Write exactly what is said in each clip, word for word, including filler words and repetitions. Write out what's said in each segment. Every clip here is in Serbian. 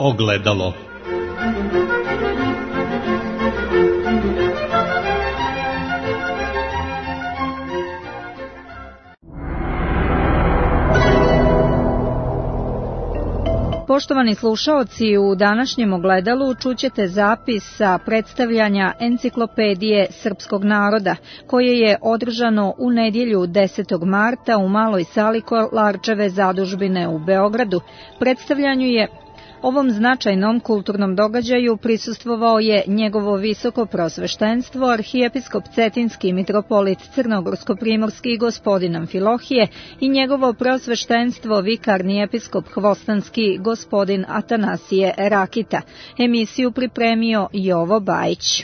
ogledalo. Poštovani slušaoci, u današnjem ogledalu čućete zapis sa predstavljanja Enciklopedije srpskog naroda, koje je održano u nedjelju desetog marta u maloj sali Kolarčeve zadužbine u Beogradu. Predstavljanju je Ovom značajnom kulturnom događaju prisustvovao je njegovo visoko prosveštenstvo, arhijepiskop Cetinski mitropolit Crnogorsko-primorski gospodin Amfilohije i njegovo prosveštenstvo vikarni episkop Hvostanski gospodin Atanasije Rakita. Emisiju pripremio Jovo Bajić.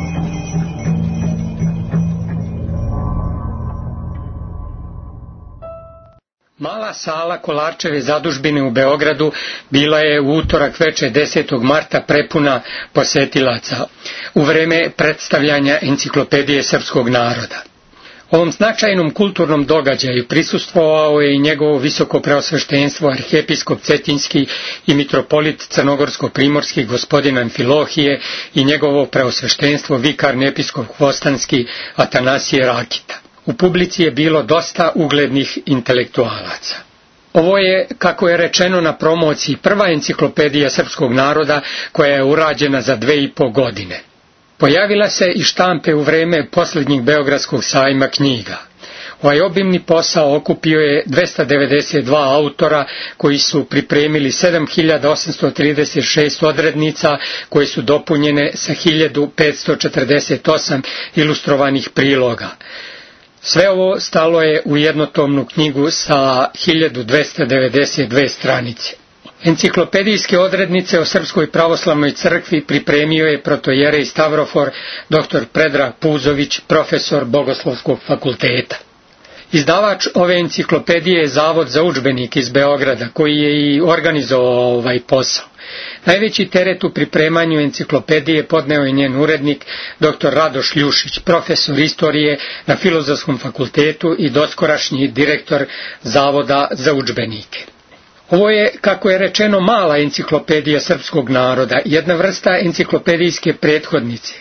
Mala sala Kolarčeve zadužbine u Beogradu bila je u utorak veče desetog marta prepuna posetilaca u vreme predstavljanja Enciklopedije srpskog naroda. Ovom značajnom kulturnom događaju prisustvovao je i njegovo visoko preosveštenstvo arhijepiskop Cetinski i mitropolit Crnogorsko-primorski gospodin Amfilohije i njegovo preosveštenstvo vikarni episkop Hvostanski Atanasije Rakita. U publici je bilo dosta uglednih intelektualaca. Ovo je, kako je rečeno na promociji, prva enciklopedija srpskog naroda koja je urađena za dve i po godine. Pojavila se i štampe u vreme posljednjeg Beogradskog sajma knjiga. Ovaj obimni posao okupio je dvesta devedeset dva autora koji su pripremili sedam hiljada osamsto trideset šest odrednica koje su dopunjene sa hiljadu petsto četrdeset osam ilustrovanih priloga. Sve ovo stalo je u jednotomnu knjigu sa hiljadu dvesta devedeset dve stranice. Enciklopedijske odrednice o Srpskoj pravoslavnoj crkvi pripremio je protojerej Stavrofor doktor Predrag Puzović, profesor Bogoslovskog fakulteta. Izdavač ove enciklopedije je Zavod za udžbenike iz Beograda, koji je i organizovao ovaj posao. Najveći teret u pripremanju enciklopedije podneo je njen urednik doktor Radoš Ljušić, profesor istorije na Filozofskom fakultetu i doskorašnji direktor Zavoda za udžbenike. Ovo je, kako je rečeno, mala enciklopedija srpskog naroda, jedna vrsta enciklopedijske prethodnice.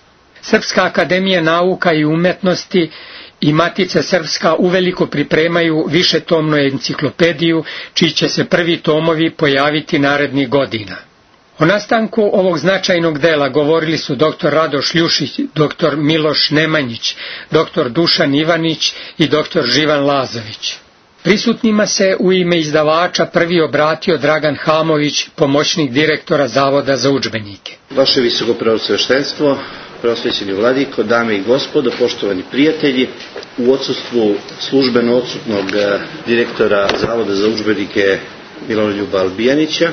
Srpska akademija nauka i umetnosti i Matica Srpska uveliko pripremaju višetomnu enciklopediju, čiji će se prvi tomovi pojaviti narednih godina. O nastanku ovog značajnog dela govorili su doktor Radoš Ljušić, doktor Miloš Nemanjić, doktor Dušan Ivanić i doktor Živan Lazović. Prisutnima se u ime izdavača prvi obratio Dragan Hamović, pomoćnik direktora Zavoda za udžbenike. Vaše visoko preosveštenstvo, preosvećeni vladiko, dame i gospodo, poštovani prijatelji, u odsustvu službeno odsutnog direktora Zavoda za udžbenike Miloljuba Albijanića,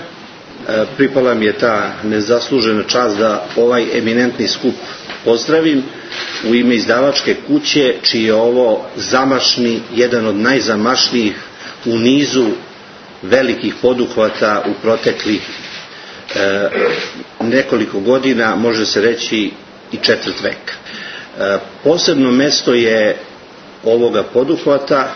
pripala mi je ta nezaslužena čast da ovaj eminentni skup pozdravim u ime izdavačke kuće, čiji je ovo zamašni, jedan od najzamašnijih u nizu velikih poduhvata u proteklih e, nekoliko godina, može se reći i četvrt veka. E, posebno mesto je ovoga poduhvata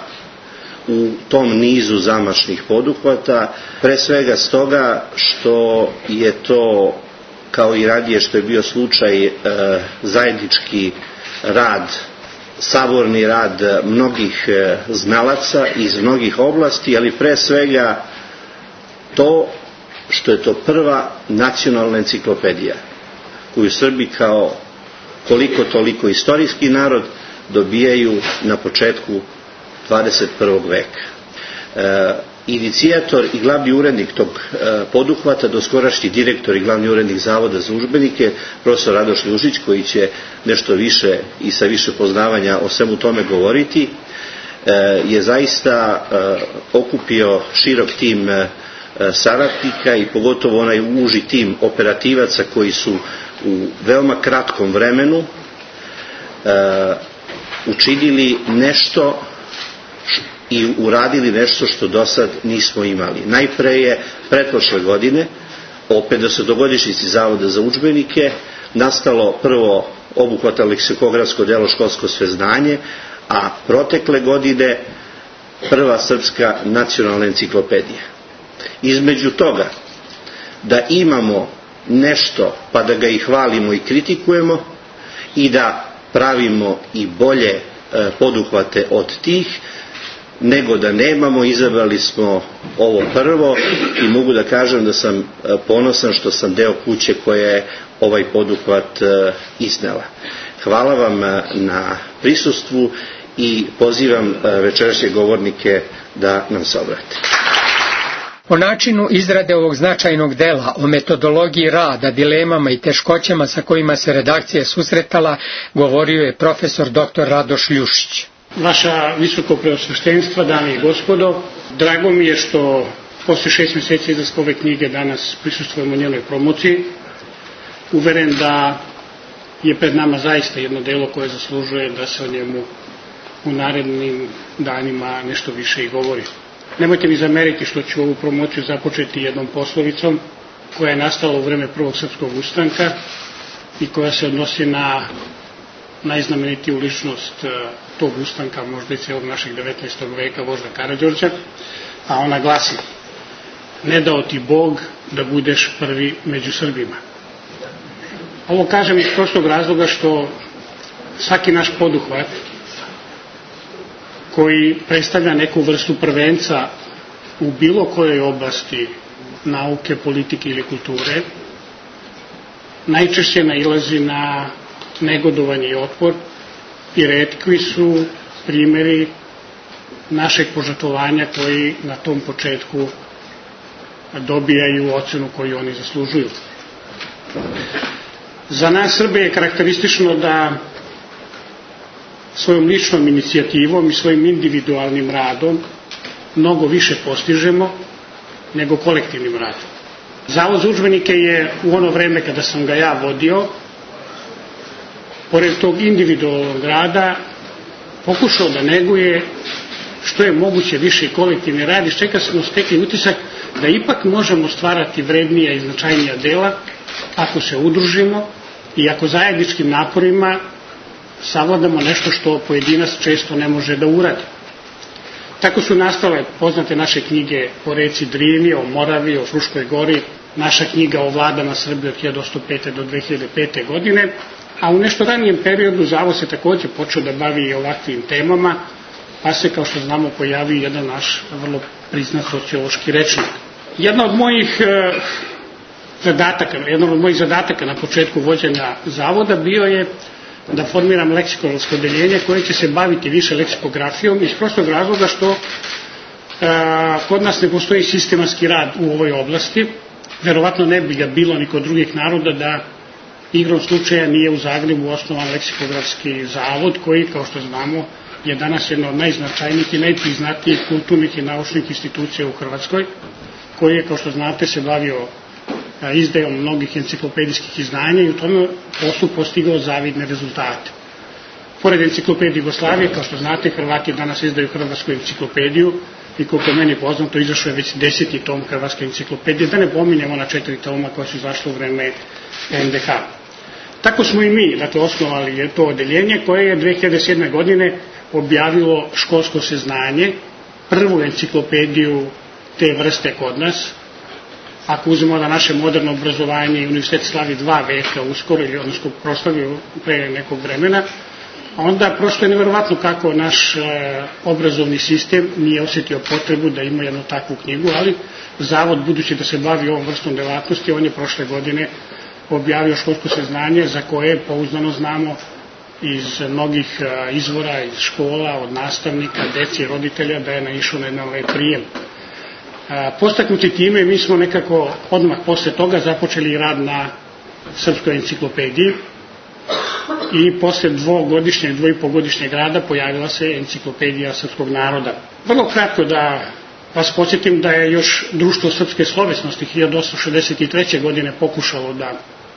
u tom nizu zamašnih poduhvata, pre svega stoga što je to, kao i radije što je bio slučaj, e, zajednički rad, saborni rad mnogih e, znalaca iz mnogih oblasti, ali pre svega to što je to prva nacionalna enciklopedija koju Srbi kao koliko toliko istorijski narod dobijaju na početku dvadeset prvog veka. E, inicijator i glavni urednik tog e, poduhvata, doskorašnji direktor i glavni urednik Zavoda za udžbenike, profesor Radoš Ljušić, koji će nešto više i sa više poznavanja o svemu tome govoriti, e, je zaista e, okupio širok tim e, saradnika i pogotovo onaj uži tim operativaca koji su u veoma kratkom vremenu e, učinili nešto i uradili nešto što do sad nismo imali. Najpre je pretprošle godine, o pedesetogodišnjici Zavoda za udžbenike, nastalo prvo obuhvatno leksikografsko delo Školsko sveznanje, a protekle godine prva srpska nacionalna enciklopedija. Između toga, da imamo nešto pa da ga i hvalimo i kritikujemo i da pravimo i bolje poduhvate od tih, nego da nemamo. Izabrali smo ovo prvo i mogu da kažem da sam ponosan što sam deo kuće koja je ovaj poduhvat iznela. Hvala vam na prisustvu i pozivam večerašnje govornike da nam se obrate. O načinu izrade ovog značajnog dela, o metodologiji rada, dilemama i teškoćama sa kojima se redakcija susretala, govorio je profesor doktor Radoš Ljušić. Vaša visoko preosveštenstva, dame i gospodo, drago mi je što posle šest mjeseci izlaska ove knjige danas prisustvujemo njenoj promociji. Uveren da je pred nama zaista jedno delo koje zaslužuje da se o njemu u narednim danima nešto više i govori. Nemojte mi zameriti što ću ovu promociju započeti jednom poslovicom koja je nastala u vreme Prvog srpskog ustanka i koja se odnosi na najznamenitiju ličnost tog ustanka, možda i celog našeg devetnaestog veka, vožda Karađorđa, a ona glasi: ne dao ti Bog da budeš prvi među Srbima. Ovo kažem iz prostog razloga što svaki naš poduhvat koji predstavlja neku vrstu prvenca u bilo kojoj oblasti nauke, politike ili kulture, najčešće nailazi na negodovanje i otpor i retki su primjeri našeg požrtvovanja koji na tom početku dobijaju ocenu koju oni zaslužuju. Za nas Srbe je karakteristično da svojom ličnom inicijativom i svojim individualnim radom mnogo više postižemo nego kolektivnim radom. Zavod za udžbenike je u ono vreme kada sam ga ja vodio, pored tog individualnog rada, pokušao da neguje što je moguće više kolektivni rad, iz čega smo stekli utisak da ipak možemo stvarati vrednija i značajnija dela ako se udružimo i ako zajedničkim naporima savladamo nešto što pojedinac često ne može da uradi. Tako su nastale poznate naše knjige o reci Drini, o Moravi, o Fruškoj gori, naša knjiga o vladama Srbije od hiljadu osamsto pete do dve hiljade pete. godine, a u nešto ranijem periodu Zavod se također počeo da bavi i ovakvim temama, pa se, kao što znamo, pojavio jedan naš vrlo priznat sociološki rečnik. Jedna od mojih e, zadataka, jedan od mojih zadataka na početku vođenja Zavoda bio je da formiram leksikografsko odeljenje koje će se baviti više leksikografijom iz prostog razloga što e, kod nas ne postoji sistematski rad u ovoj oblasti. Verovatno ne bi ga bilo ni kod drugih naroda da igrom slučaja nije u Zagrebu osnovan leksikografski zavod koji, kao što znamo, je danas jedna od najznačajnijih i najpriznatijih kulturnih i naučnih institucija u Hrvatskoj, koji je, kao što znate, se bavio izdajom mnogih enciklopedijskih izdanja i u tome poslu postigao zavidne rezultate. Pored enciklopedije Jugoslavije, kao što znate, Hrvati danas izdaju hrvatsku enciklopediju i koliko je meni poznato, izašao je već deseti tom hrvatske enciklopedije, da ne pominjemo na četiri toma koja su izašla u vreme en de ha. Tako smo i mi, dakle, osnovali to odeljenje koje je dve hiljade sedme. godine objavilo Školsko seznanje, prvu enciklopediju te vrste kod nas. Ako uzmemo da naše moderno obrazovanje i univerzitet slavi dva veka uskoro, ili odnosno proslavio pre nekog vremena, onda prosto je nevjerovatno kako naš e, obrazovni sistem nije osjetio potrebu da ima jednu takvu knjigu, ali Zavod, budući da se bavi ovom vrstom delatnosti, on je prošle godine objavio Školsko seznanje za koje pouzdano znamo iz mnogih e, izvora, iz škola, od nastavnika, deci i roditelja da je naišao na jedan lep prijem. Postaknuti time, mi smo nekako odmah posle toga započeli rad na srpskoj enciklopediji i posle dvogodišnjeg, dvojipogodišnjeg rada pojavila se enciklopedija srpskog naroda. Vrlo kratko da vas podsjetim da je još Društvo srpske slovesnosti hiljadu osamsto šezdeset treće. godine pokušalo da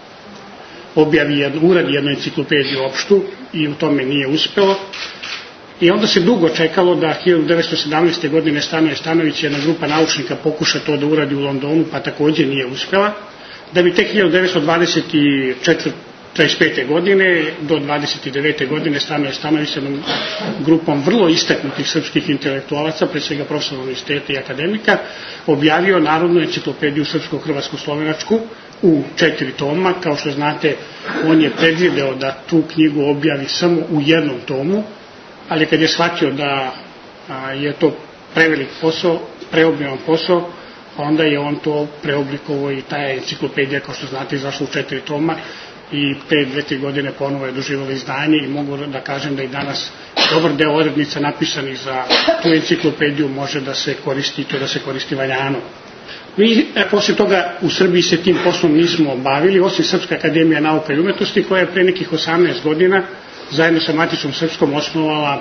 objavi jednu, uradi jednu enciklopediju opštu i u tome nije uspelo. I onda se dugo čekalo da hiljadu devetsto sedamnaeste. godine Stanoje Stanović, jedna grupa naučnika, pokuša to da uradi u Londonu, pa također nije uspela. Da bi tek hiljadu devetsto dvadeset četrdeset pete. godine do dvadeset devete. godine Stanoje Stanović sa jednom grupom vrlo istaknutih srpskih intelektualaca, pre svega profesora univerziteta i akademika, objavio Narodnu enciklopediju srpsko-hrvatsko-slovenačku u četiri toma. Kao što znate, on je predvideo da tu knjigu objavi samo u jednom tomu, ali kad je shvatio da je to prevelik posao, preobiman posao, onda je on to preoblikovao i ta enciklopedija, kao što znate, izašla u četiri toma i pre dve, tri godine ponovo je doživjela izdanje i mogu da kažem da i danas dobar deo odrednica napisanih za tu enciklopediju može da se koristi, to da se koristi valjano. Mi posle toga u Srbiji se tim poslom nismo bavili, osim Srpska akademija nauka i umetnosti, koja je pre nekih osamnaest godina zajedno sa Maticom Srpskom osnovala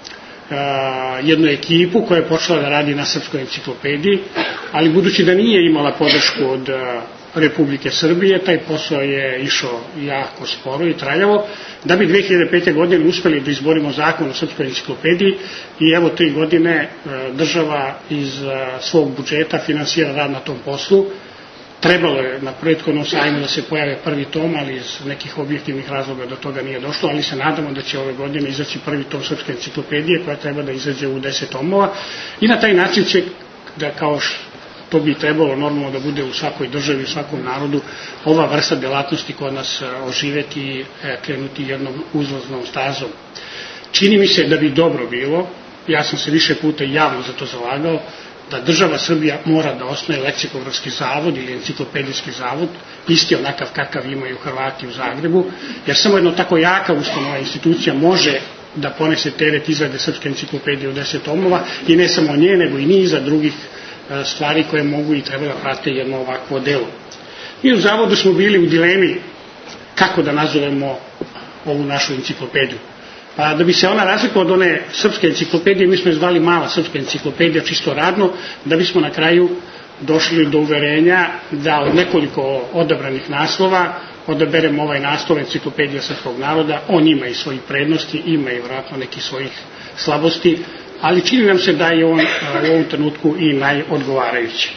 jednu ekipu koja je počela da radi na srpskoj enciklopediji, ali budući da nije imala podršku od Republike Srbije, taj posao je išao jako sporo i traljavo, da bi dve hiljade pete. godine uspeli da izborimo zakon o srpskoj enciklopediji i evo tri godine država iz svog budžeta finansira rad na tom poslu. Trebalo je na prethodnom sajmu da se pojave prvi tom, ali iz nekih objektivnih razloga do toga nije došlo, ali se nadamo da će ove godine izaći prvi tom srpske enciklopedije koja treba da izađe u deset tomova i na taj način će, da kao to bi trebalo normalno da bude u svakoj državi, u svakom narodu, ova vrsta delatnosti kod nas oživeti i krenuti jednom uzlaznom stazom. Čini mi se da bi dobro bilo, ja sam se više puta javno za to zalagao, da država Srbija mora da osnuje leksikografski zavod ili enciklopedijski zavod, isti onakav kakav imaju Hrvati u Zagrebu, jer samo jedno tako jaka ustanova institucija može da ponese teret izrade srpske enciklopedije u deset tomova i ne samo nje, nego i niza drugih stvari koje mogu i treba da prate jedno ovakvo delo. Mi u zavodu smo bili u dilemi kako da nazovemo ovu našu enciklopediju. Pa da bi se ona razlikla od one srpske enciklopedije, mi smo je zvali mala srpska enciklopedija, čisto radno, da bismo na kraju došli do uverenja da od nekoliko odabranih naslova odaberemo ovaj naslov enciklopedija srpskog naroda. On ima i svojih prednosti, ima i vjerojatno nekih svojih slabosti, ali čini nam se da je on u ovom trenutku i najodgovarajući.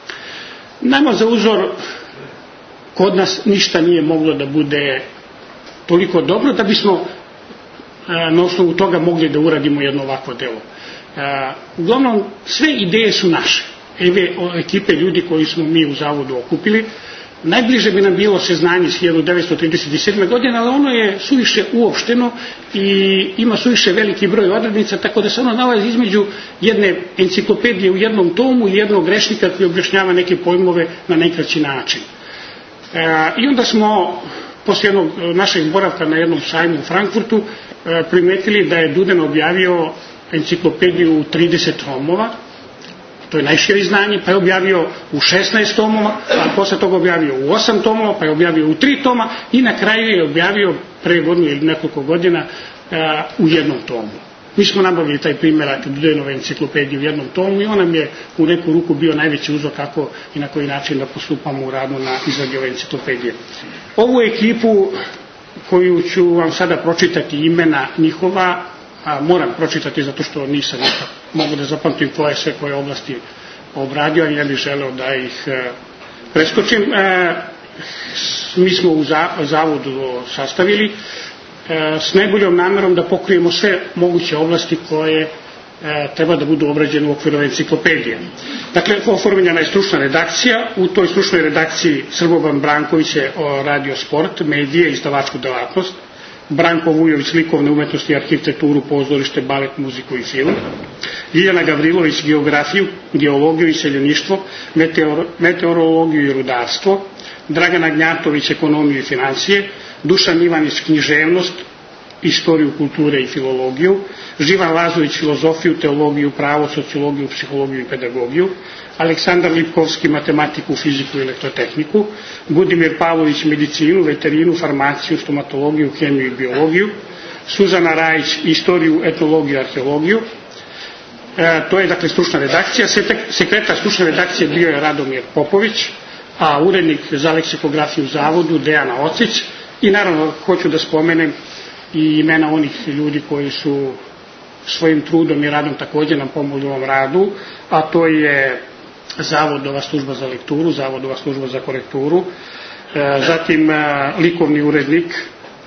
Nama za uzor kod nas ništa nije moglo da bude toliko dobro da bismo na osnovu toga mogli da uradimo jedno ovakvo delo. Uglavnom, sve ideje su naše. Eve ekipe ljudi koji smo mi u zavodu okupili. Najbliže bi nam bilo seznanje iz hiljadu devetsto trideset sedme. godine, ali ono je suviše uopšteno i ima suviše veliki broj odrednica, tako da se ono nalazi između jedne enciklopedije u jednom tomu i jednog rečnika koji objašnjava neke pojmove na najkraći način. I onda smo, posle jednog našeg boravka na jednom sajmu u Frankfurtu, primetili da je Duden objavio enciklopediju u trideset tomova, to je najšire izdanje, pa je objavio u šesnaest tomova, a posle toga objavio u osam tomova, pa je objavio u tri toma i na kraju je objavio pre godinu ili nekoliko godina u jednom tomu. Mi smo nabavili taj primjerak Dudenove enciklopedije u jednom tomu i on nam je u neku ruku bio najveći uzor kako i na koji način da postupamo u radu na izradi ove enciklopedije. Ovu ekipu koju ću vam sada pročitati imena njihova, a moram pročitati zato što nisam mogu da zapamtim koje sve koje oblasti obradio, ali ja bih želeo da ih preskočim. Mi smo u zavodu sastavili s najboljom namerom da pokrijemo sve moguće oblasti koje treba da budu obrađene u okviru enciklopedije. Dakle, oformljena je stručna redakcija, u toj stručnoj redakciji Srboban Branković je radio sport, medije, izdavačku delatnost, Branko Vujović likovne umetnosti i arhitekturu, pozorište, balet, muziku i film, Ljiljana Gavrilović geografiju, geologiju i seljeništvo, meteor, meteorologiju i rudarstvo, Dragana Gnjatović ekonomiju i financije, Dušan Ivanić književnost, istoriju kulture i filologiju, Živan Lazović filozofiju, teologiju, pravo, sociologiju, psihologiju i pedagogiju, Aleksandar Lipkovski matematiku, fiziku i elektrotehniku, Budimir Pavlović medicinu, veterinu, farmaciju, stomatologiju, hemiju i biologiju, Suzana Rajić istoriju, etnologiju i arheologiju. E, to je dakle stručna redakcija. Sekretar stručne redakcije bio je Radomir Popović, a urednik za leksikografiju u zavodu Dejana Ocić. I naravno hoću da spomenem i imena onih ljudi koji su svojim trudom i radom također nam pomogli u ovom radu, a to je Zavodova služba za lekturu, Zavodova služba za korekturu, zatim likovni urednik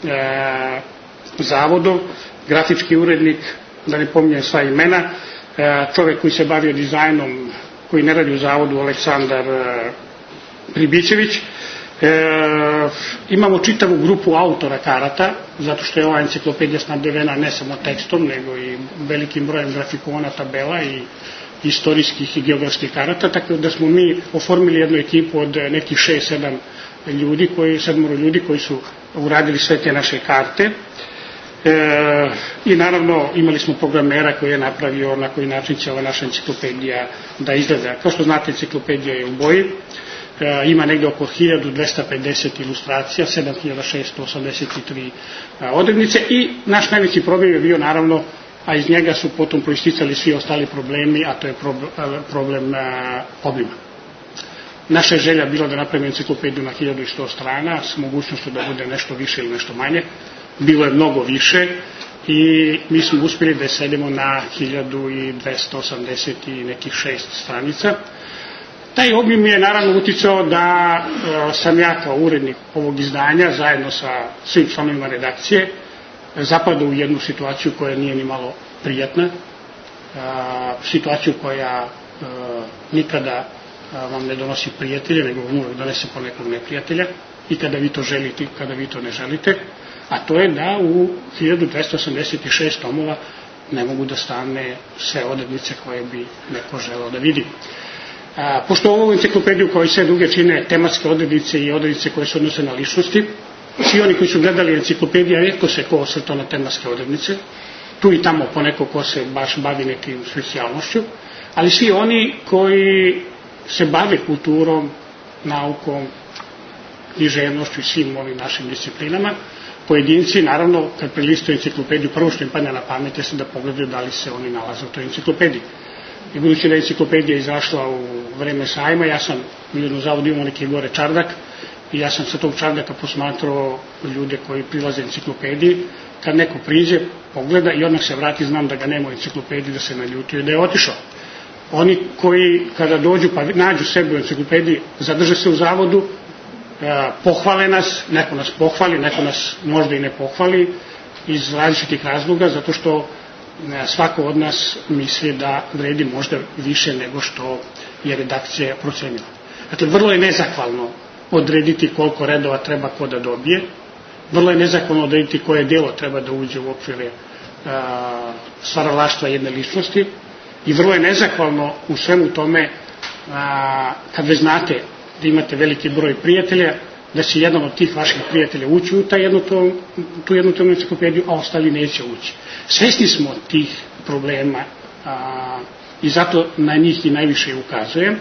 zavodov, grafički urednik, da ne pominjem sva imena, čovjek koji se bavio dizajnom, koji ne radi u zavodu, Aleksandar Pribićević. E, imamo čitavu grupu autora karata, zato što je ova enciklopedija snabdevena ne samo tekstom, nego i velikim brojem grafikona, tabela i istorijskih i geografskih karata, tako da smo mi oformili jednu ekipu od nekih šest sedam ljudi, koji, sedmoro ljudi koji su uradili sve te naše karte. E, I naravno imali smo programera koji je napravio na koji način će ova naša enciklopedija da izgleda. Kao što znate, enciklopedija je u boji, e, ima negde oko hiljadu dvesta pedeset ilustracija, sedam hiljada šesto osamdeset tri odrednice i naš najveći problem je bio naravno, a iz njega su potom proisticali svi ostali problemi, a to je problem, problem obima. Naša je želja bila da napravimo enciklopediju na hiljadu sto strana s mogućnošću da bude nešto više ili nešto manje. Bilo je mnogo više i mi smo uspjeli da je sedemo na hiljadu dvesta osamdeset i nekih šest stranica. Taj obim je naravno uticao da e, sam ja kao urednik ovog izdanja zajedno sa svim članovima redakcije zapadao u jednu situaciju koja nije ni malo prijatna, e, situaciju koja e, nikada vam ne donosi prijatelje, nego vam uvek donese po nekog neprijatelja i kada vi to želite i kada vi to ne želite, a to je da u hiljadu dvesta osamdeset šest tomova ne mogu da stane sve odrednice koje bi neko želeo da vidi. A, pošto ovu enciklopediju kao i sve druge čine tematske odrednice i odrednice koje se odnose na ličnosti, svi oni koji su gledali enciklopedija, rijetko se ko osvrtao na tematske odrednice, tu i tamo poneko ko se baš bavi nekim specijalnošću, ali svi oni koji se bave kulturom, naukom, književnošću i svim ovim našim disciplinama, pojedinci, naravno, kad prelistaju enciklopediju, prvo što im padne na pamet je da pogledaju da li se oni nalaze u toj enciklopediji. I budući da je enciklopedija izašla u vreme sajma, ja sam u zavodu imao neki gore čardak i ja sam sa tog čardaka posmatrao ljude koji prilaze enciklopediji. Kad neko priđe, pogleda i odmah se vrati, znam da ga nema u enciklopediji, da se naljutio i da je otišao. Oni koji kada dođu pa nađu sebe u enciklopediji, zadrže se u zavodu, pohvale nas, neko nas pohvali, neko nas možda i ne pohvali iz različitih razloga, zato što svako od nas misli da vredi možda više nego što je redakcija procenila. Dakle, vrlo je nezahvalno odrediti koliko redova treba ko da dobije, vrlo je nezahvalno odrediti koje delo treba da uđe u okvire stvaralaštva jedne ličnosti i vrlo je nezahvalno u svemu tome a, kad već znate da imate veliki broj prijatelja, da će jedan od tih vaših prijatelja ući u taj jednu tom, tu jednu tomu enciklopediju, a ostali neće ući. Svesni smo tih problema a, i zato na njih i najviše ukazujem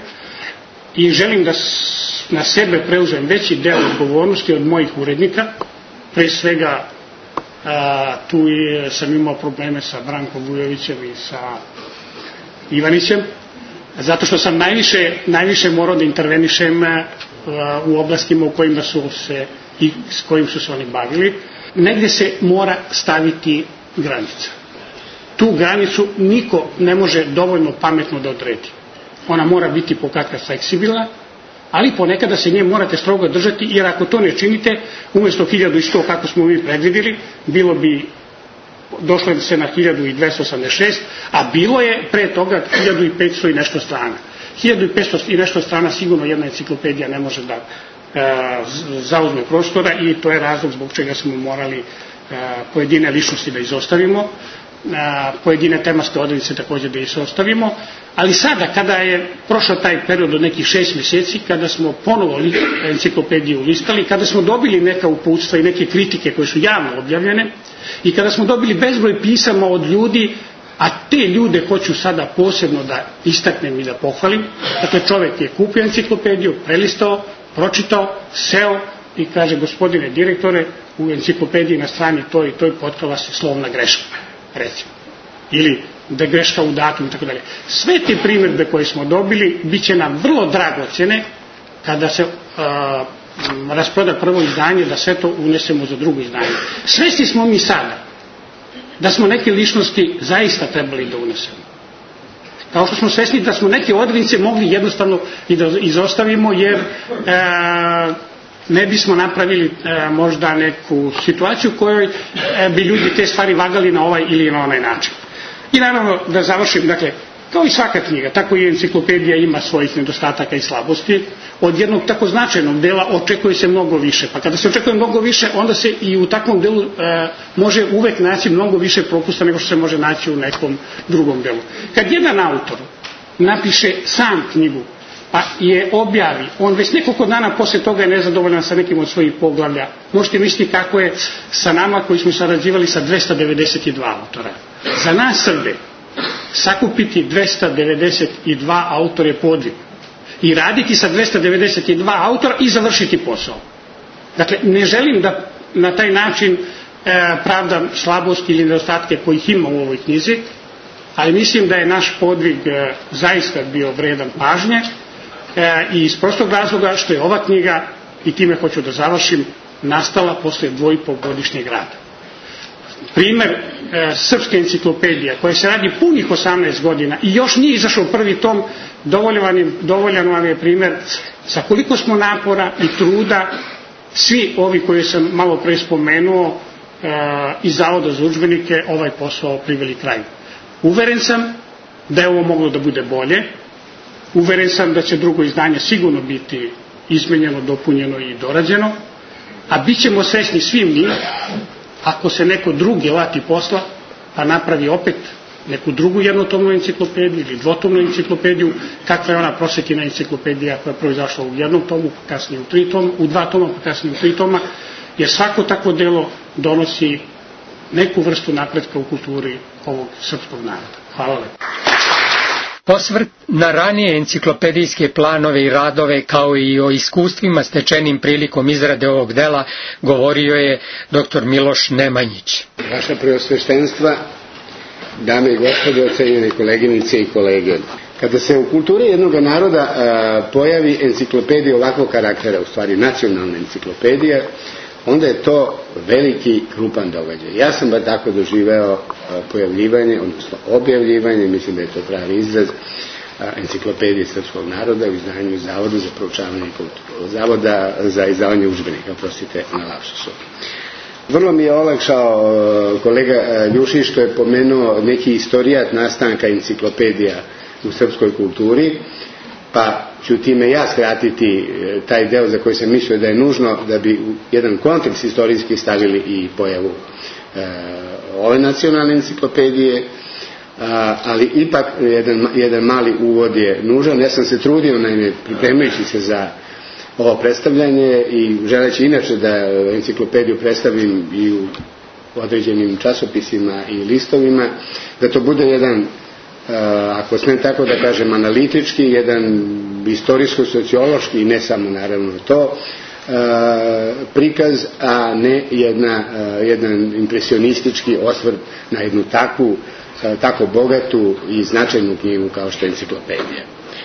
i želim da s, na sebe preuzem veći deo odgovornosti od mojih urednika. Pre svega a, tu je, sam imao probleme sa Brankom Vujovićem i sa Ivanićem, zato što sam najviše, najviše morao da intervenišem u oblastima u kojima su se i s kojim su se oni bavili. Negde se mora staviti granica. Tu granicu niko ne može dovoljno pametno da odredi. Ona mora biti pokakva fleksibilna, ali ponekada se nje morate strogo držati, jer ako to ne činite, umjesto hiljadu sto kako smo mi predvidili, bilo bi došlo je se na hiljadu dvesta osamdeset šest, a bilo je pre toga hiljadu petsto i nešto strana. hiljadu petsto i nešto strana sigurno jedna enciklopedija ne može da e, zauzme prostora i to je razlog zbog čega smo morali e, pojedine ličnosti da izostavimo, e, pojedine tematske odrednice također da izostavimo, ali sada kada je prošao taj period od nekih šest mjeseci, kada smo ponovo enciklopediju listali, kada smo dobili neka uputstva i neke kritike koje su javno objavljene i kada smo dobili bezbroj pisama od ljudi, a te ljude hoću sada posebno da istaknem i da pohvalim. Dakle, čovjek je kupio enciklopediju, prelistao, pročitao, seo i kaže: gospodine direktore, u enciklopediji na strani toj i toj potkrala se slovna greška, recimo, ili da je greška u datumu i tako dalje. Sve te primjedbe koje smo dobili bit će nam vrlo dragocjene kada se a, rasproda prvo izdanje, da sve to unesemo za drugo izdanje. Svesni smo mi sada da smo neke ličnosti zaista trebali da unesemo. Kao što smo svesni da smo neke odrednice mogli jednostavno i da izostavimo, jer e, ne bismo napravili e, možda neku situaciju u kojoj e, bi ljudi te stvari vagali na ovaj ili na onaj način. I naravno da završim, dakle, kao i svaka knjiga, tako i enciklopedija ima svojih nedostataka i slabosti. Od jednog tako značajnog dela očekuje se mnogo više. Pa kada se očekuje mnogo više, onda se i u takvom delu e, može uvek naći mnogo više propusta nego što se može naći u nekom drugom delu. Kad jedan autor napiše sam knjigu, pa je objavi, on već nekoliko dana posle toga je nezadovoljan sa nekim od svojih poglavlja. Možete misliti kako je sa nama koji smo sarađivali sa dvesta devedeset dva autora. Za nas Srbe sakupiti dvesta devedeset dva autora je podvig. I raditi sa dvesta devedeset dva autora i završiti posao. Dakle, ne želim da na taj način e, pravdam slabosti ili nedostatke kojih ima u ovoj knjizi, ali mislim da je naš podvig e, zaista bio vredan pažnje e, i iz prostog razloga što je ova knjiga, i time hoću da završim, nastala posle dvojpogodišnjeg rada. Primer e, srpske enciklopedije koja se radi punih osamnaest godina i još nije izašao prvi tom, dovoljan, dovoljan vam je primer sa koliko smo napora i truda svi ovi koje sam malo pre spomenuo e, iz Zavoda za udžbenike ovaj posao priveli kraju. Uveren sam da je ovo moglo da bude bolje, uveren sam da će drugo izdanje sigurno biti izmenjeno, dopunjeno i dorađeno, a bit ćemo svesni svim njih ako se neko drugi lati posla pa napravi opet neku drugu jednotomnu enciklopediju ili dvotomnu enciklopediju, kakva je ona Prosvetina enciklopedija koja je proizašla u jednom tomu, pa kasnije u, tri toma, u dva toma, pa kasnije u tri toma, jer svako takvo delo donosi neku vrstu napretka u kulturi ovog srpskog naroda. Hvala lepo. Osvrt na ranije enciklopedijske planove i radove kao i o iskustvima stečenim prilikom izrade ovog dela govorio je doktor Miloš Nemanjić. Vaša preosveštenstva, dame i gospode, ocenjene koleginice i kolege. Kada se u kulturi jednog naroda a, pojavi enciklopedija ovakvog karaktera, u stvari nacionalna enciklopedija, onda je to veliki krupan događaj. Ja sam ba tako doživeo a, pojavljivanje, odnosno objavljivanje, mislim da je to pravi izraz, a, enciklopedije srpskog naroda u izdanju Zavoda za proučavanje kulture, Zavoda za izdavanje udžbenika, prostite na lapsusu. Vrlo mi je olakšao kolega Ljušić što je pomenuo neki istorijat nastanka enciklopedija u srpskoj kulturi, pa ću time ja skratiti taj deo za koji sam mislio da je nužno da bi u jedan kontekst istorijski stavili i pojavu e, ove nacionalne enciklopedije, a, ali ipak jedan, jedan mali uvod je nužan. Ja sam se trudio, naime, pripremajući se za ovo predstavljanje i želeći inače da enciklopediju predstavim i u određenim časopisima i listovima, da to bude jedan, ako smijem tako da kažem, analitički, jedan istorijsko-sociološki i ne samo naravno to, prikaz, a ne jedna, jedan impresionistički osvrt na jednu takvu, tako bogatu i značajnu knjigu kao što je enciklopedija.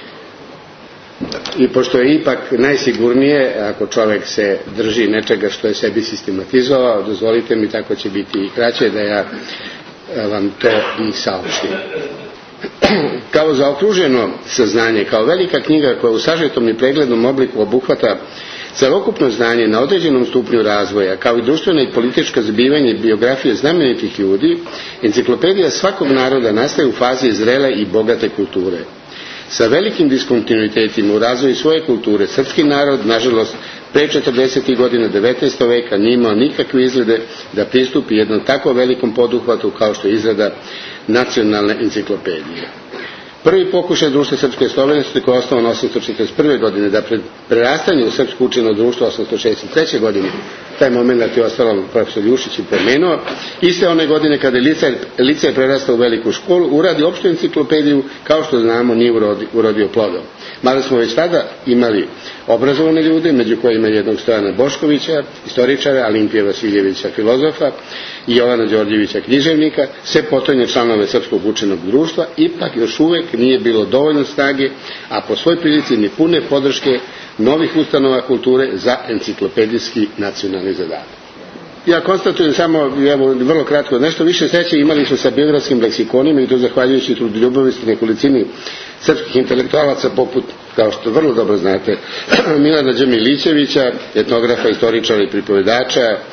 I pošto je ipak najsigurnije, ako čovjek se drži nečega što je sebi sistematizovao, dozvolite mi, tako će biti i kraće, da ja vam to i saopštim. Kao zaokruženo saznanje, kao velika knjiga koja u sažetom i preglednom obliku obuhvata celokupno znanje na određenom stupnju razvoja, kao i društvena i politička zbivanja i biografije znamenitih ljudi, enciklopedija svakog naroda nastaje u fazi zrele i bogate kulture. Sa velikim diskontinuitetima u razvoju svoje kulture, srpski narod, nažalost, pre četrdesetih godina devetnaestog veka nije imao nikakve izglede da pristupi jednom tako velikom poduhvatu kao što je izrada nacionalne enciklopedije. Prvi pokušaj društva srpske slovenosti koja je osnovana osamsto četrdeset prve godine da pred prerastanje u srpsko učeno društvo osamsto šezdeset treće godine, taj moment je ostalo profesor Ljušić i pomenuo, iste one godine kada je lice, lice prerastao u veliku školu, uradi opštu enciklopediju, kao što znamo nije urodi, urodio plodom. Mada smo već tada imali obrazovane ljude, među kojima jednog Stojana Boškovića, istoričara, Alimpija Vasiljevića, filozofa, i Jovana Đorđevića, književnika, sve potonje članove srpskog učenog društva, ipak još uvek nije bilo dovoljno snage, a po svoj prilici ni pune podrške novih ustanova kulture za enciklopedijski nacionalni zadatak. Ja konstatujem samo, evo, vrlo kratko, nešto više sreće imali smo sa biografskim leksikonima i to zahvaljujući trudoljubivosti nekolicini srpskih intelektualaca poput kao što vrlo dobro znate, Milana Đemilićevića, etnografa, istoričara i pripovedača, e,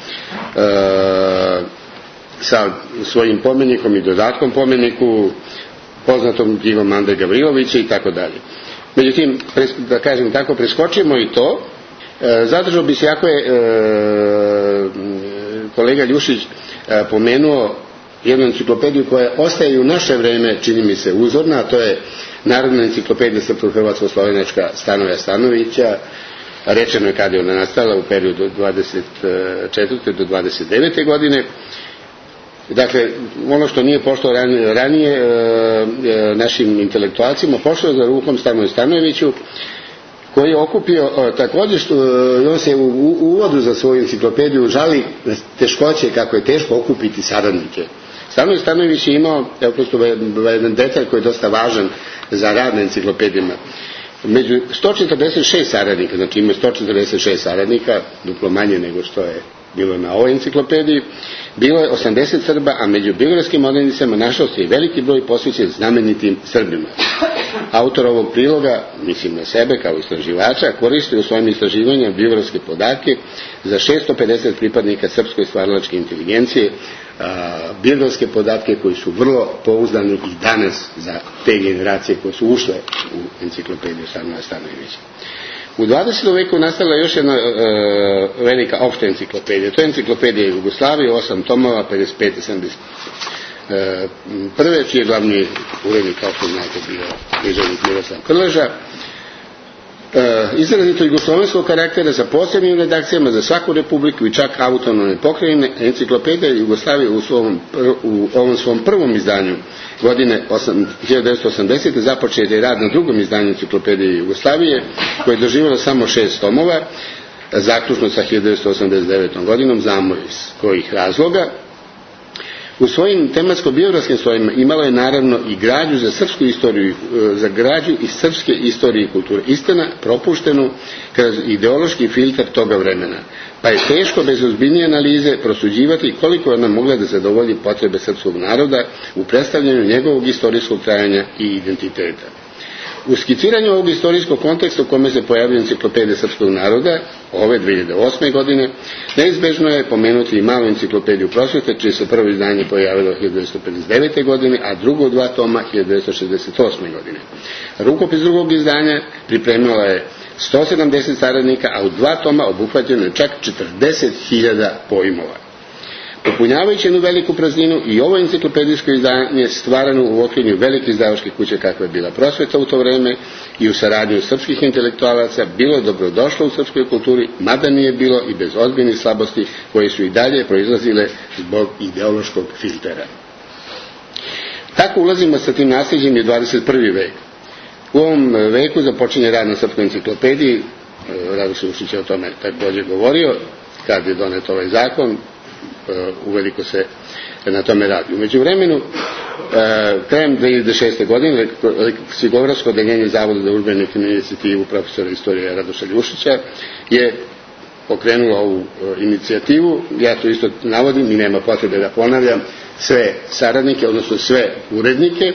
sa svojim pomenikom i dodatkom pomeniku, poznatom knjigom Ande Gavrilovića i tako dalje. Međutim, da kažem tako, preskočimo i to. E, zadržao bi se, jako je e, kolega Ljušić e, pomenuo jednu enciklopediju koja ostaje i u naše vreme, čini mi se, uzorna, a to je Narodna enciklopedija srpsko-hrvatsko-slovenačka Stanoja Stanovića. Rečeno je kada je ona nastala, u periodu od dvadeset četvrte do dvadeset devete godine. Dakle, ono što nije pošlo ranije, ranije e, e, našim intelektualcima, pošlo je za rukom Stanoju Stanojeviću, koji je okupio e, također, što, e, on se u, u uvodu za svoju enciklopediju žali teškoće, kako je teško okupiti saradnike. Stanoje Stanojević je imao, evo prosto jedan detalj koji je dosta važan za rad na enciklopedijama. Među sto četrdeset šest saradnika, znači ima sto četrdeset šest saradnika, duplo manje nego što je bilo na ovoj enciklopediji, bilo je osamdeset Srba, a među biografskim odrednicama našao se i veliki broj posvećen znamenitim Srbima. Autor ovog priloga, mislim na sebe kao istraživača, koristi u svojim istraživanjima biografske podatke za šesto pedeset pripadnika srpskoj stvaralačke inteligencije, a, biografske podatke koji su vrlo pouzdani i danas za te generacije koje su ušle u enciklopediju Stanoja Stanojevića. U dvadesetom veku nastala je još jedna e, velika opšta enciklopedija. To je enciklopedija Jugoslavije, osam tomova, pedeset pete sedamdeset prve, čiji je glavni urednik, kao što znate, bio književnik Miroslav Krleža. E, izrazito jugoslovenskog karaktera sa posebnim redakcijama za svaku republiku i čak autonomne pokrajine. Enciklopedija Jugoslavije u, svom, u ovom svom prvom izdanju godine hiljadu devetsto osamdesete započeo je rad na drugom izdanju enciklopedije Jugoslavije, koje je doživjelo samo šest tomova, zaključno sa hiljadu devetsto osamdeset devetom godinom, znamo iz kojih razloga. U svojim tematsko-biografskim svojima imalo je naravno i građu za srpsku istoriju, za građu i srpske istorije i kulture. Istina propuštenu kroz ideološki filter toga vremena. Pa je teško bez ozbiljnije analize prosuđivati koliko je ona mogla da zadovolji potrebe srpskog naroda u predstavljanju njegovog istorijskog trajanja i identiteta. U skiciranju ovog istorijskog konteksta u kome se pojavljuje enciklopedija srpskog naroda ove dve hiljade osme godine, neizbežno je pomenuti i malu enciklopediju prosvete, čije se prvo izdanje pojavilo hiljadu devetsto pedeset devete godine, a drugo dva toma hiljadu devetsto šezdeset osme godine. Rukopis drugog izdanja pripremila je sto sedamdeset saradnika, a u dva toma obuhvaćeno je čak četrdeset hiljada pojmova. Popunjavajući jednu veliku prazninu, i ovo enciklopedijsko izdanje stvarano u okviru velike izdavačke kuće kakva je bila Prosveta u to vreme i u saradnju srpskih intelektualaca bilo je dobrodošlo u srpskoj kulturi, mada nije bilo i bez ozbiljnih slabosti koje su i dalje proizlazile zbog ideološkog filtera. Tako ulazimo sa tim nasljeđem i u dvadeset prvi vek. U ovom veku započinje rad na srpskoj enciklopediji, Radoš Ljušić je o tome također govorio, kad je donet ovaj zakon, uveliko se na tome radi. U međuvremenu, krajem dve hiljade šeste. godine, leksikografsko odeljenje Zavoda za udžbenike na inicijativu profesora istorije Radoša Ljušića je pokrenulo ovu inicijativu. Ja to isto navodim i nema potrebe da ponavljam sve saradnike, odnosno sve urednike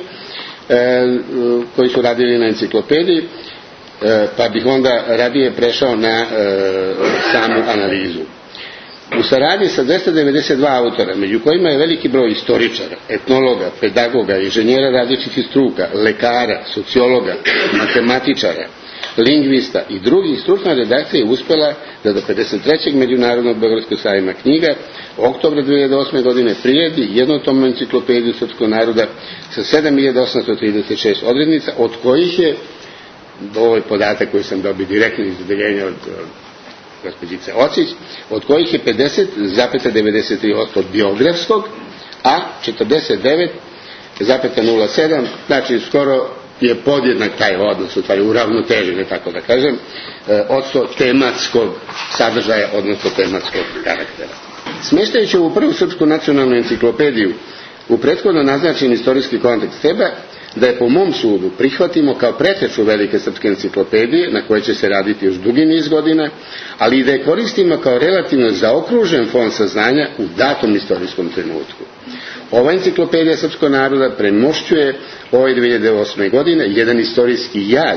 koji su radili na enciklopediji, pa bih onda radije prešao na samu analizu. U saradnji sa dvesta devedeset dva autora, među kojima je veliki broj istoričara, etnologa, pedagoga, inženjera različitih struka, lekara, sociologa, matematičara, lingvista i drugih, stručna redakcija je uspjela da do pedeset trećeg Međunarodnog beogradskog sajma knjiga oktobra dve hiljade osme. godine priredi jednotomnu enciklopediju srpskog naroda sa sedam hiljada osamsto trideset šest odrednica, od kojih je, ovo je podatak koji sam dobio direktno iz odeljenja od gospođice Ocić, od kojih je pedeset zarez devedeset tri posto biografskog, a četrdeset devet zarez nula sedam, znači skoro je podjednak taj odnos, u stvari uravnotežen, tako da kažem, odsto tematskog sadržaja, odnosno tematskog karaktera. Smještajući ovu prvu srpsku nacionalnu enciklopediju u prethodno naznačen istorijski kontekst, treba da je po mom sudu prihvatimo kao preteču velike srpske enciklopedije, na koje će se raditi još dugi niz godina, ali i da je koristimo kao relativno zaokružen fond saznanja u datom istorijskom trenutku. Ova enciklopedija srpskog naroda premošćuje ove dve hiljade osme. godine jedan istorijski jaz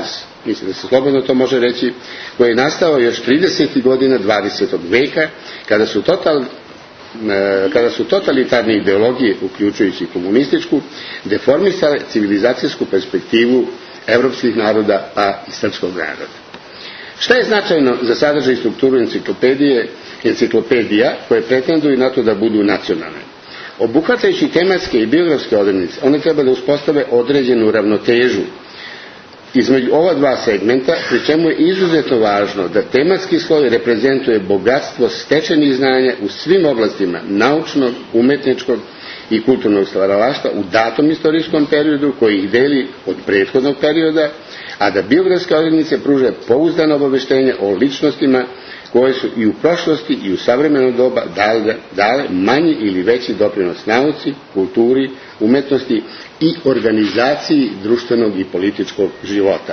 mislim da se slobodno to može reći, koji je nastao još tridesetih godina dvadesetog veka, kada su total kada su totalitarne ideologije, uključujući komunističku, deformisale civilizacijsku perspektivu evropskih naroda, pa i srpskog naroda. Šta je značajno za sadržaj i strukturu enciklopedije, enciklopedija koje pretenduju na to da budu nacionalne? Obuhvatajući tematske i biografske odrednice, one treba da uspostave određenu ravnotežu između ova dva segmenta, pri čemu je izuzetno važno da tematski sloj reprezentuje bogatstvo stečenih znanja u svim oblastima naučnog, umetničkog i kulturnog stvaralaštva u datom istorijskom periodu koji ih deli od prethodnog perioda, a da biografske odrednice pruže pouzdano obaveštenje o ličnostima koje su i u prošlosti i u savremenom doba dale, dale manji ili veći doprinos nauci, kulturi, umetnosti i organizaciji društvenog i političkog života.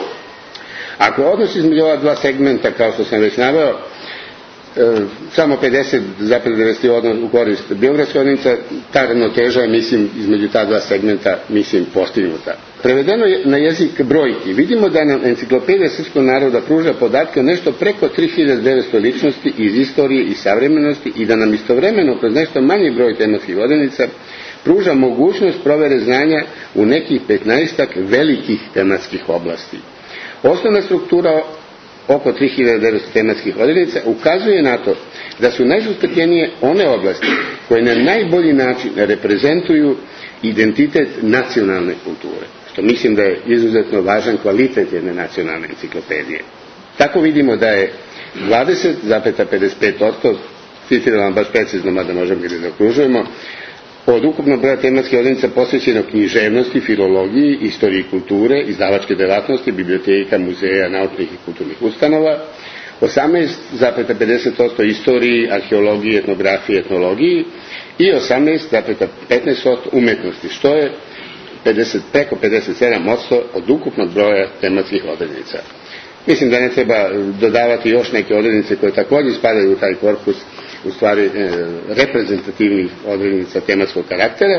Ako odnos između ova dva segmenta, kao što sam već naveo, e, samo pedeset zarez devedeset osam u korist biografske odrednice, ta ravnoteža je, mislim, između ta dva segmenta, mislim, postignuta. Prevedeno je na jezik brojki. Vidimo da nam enciklopedija srpskog naroda pruža podatke o nešto preko tri hiljade devetsto ličnosti iz istorije i savremenosti i da nam istovremeno kroz nešto manji broj tematskih odrednica pruža mogućnost provere znanja u nekih petnaestak velikih tematskih oblasti. Osnovna struktura oko tri hiljade devetsto tematskih odrednica ukazuje na to da su najzastupljenije one oblasti koje na najbolji način reprezentuju identitet nacionalne kulture, što mislim da je izuzetno važan kvalitet jedne nacionalne enciklopedije. Tako vidimo da je dvadeset zarez pedeset pet posto, citiram baš precizno, mada možemo ga da zaokružujemo, od ukupnog broja tematskih odrednica posvećeno književnosti, filologiji, istoriji kulture, izdavačke delatnosti, biblioteka, muzeja, naučnih i kulturnih ustanova, osamnaest zarez pedeset posto istoriji, arheologiji, etnografiji, etnologiji i osamnaest zarez petnaest posto umetnosti, što je pedeset, preko pedeset sedam posto od ukupnog broja tematskih odrednica. Mislim da ne treba dodavati još neke odrednice koje također spadaju u taj korpus, u stvari e, reprezentativnih odrednica tematskog karaktera.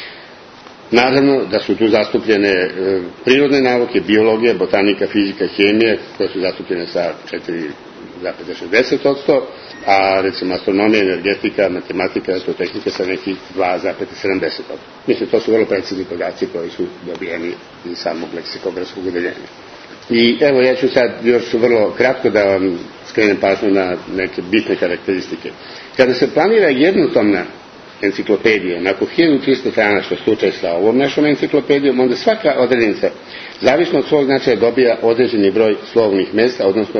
Naravno da su tu zastupljene e, prirodne nauke, biologija, botanika, fizika, hemija, koje su zastupljene sa četiri zarez šezdeset posto, a recimo astronomija, energetika, matematika, elektrotehnika sa nekih dva zarez sedamdeset posto. Mislim, to su vrlo precizni podaci koji su dobijeni iz samog leksikografskog udeljenja. I evo, ja ću sad još vrlo kratko da vam skrenem pažnju na neke bitne karakteristike. Kada se planira jednotomna enciklopedija, nakon hiljadu trista strana, što slučaj sa ovom našom enciklopedijom, onda svaka odrednica, zavisno od svog značaja, dobija određeni broj slovnih mesta, odnosno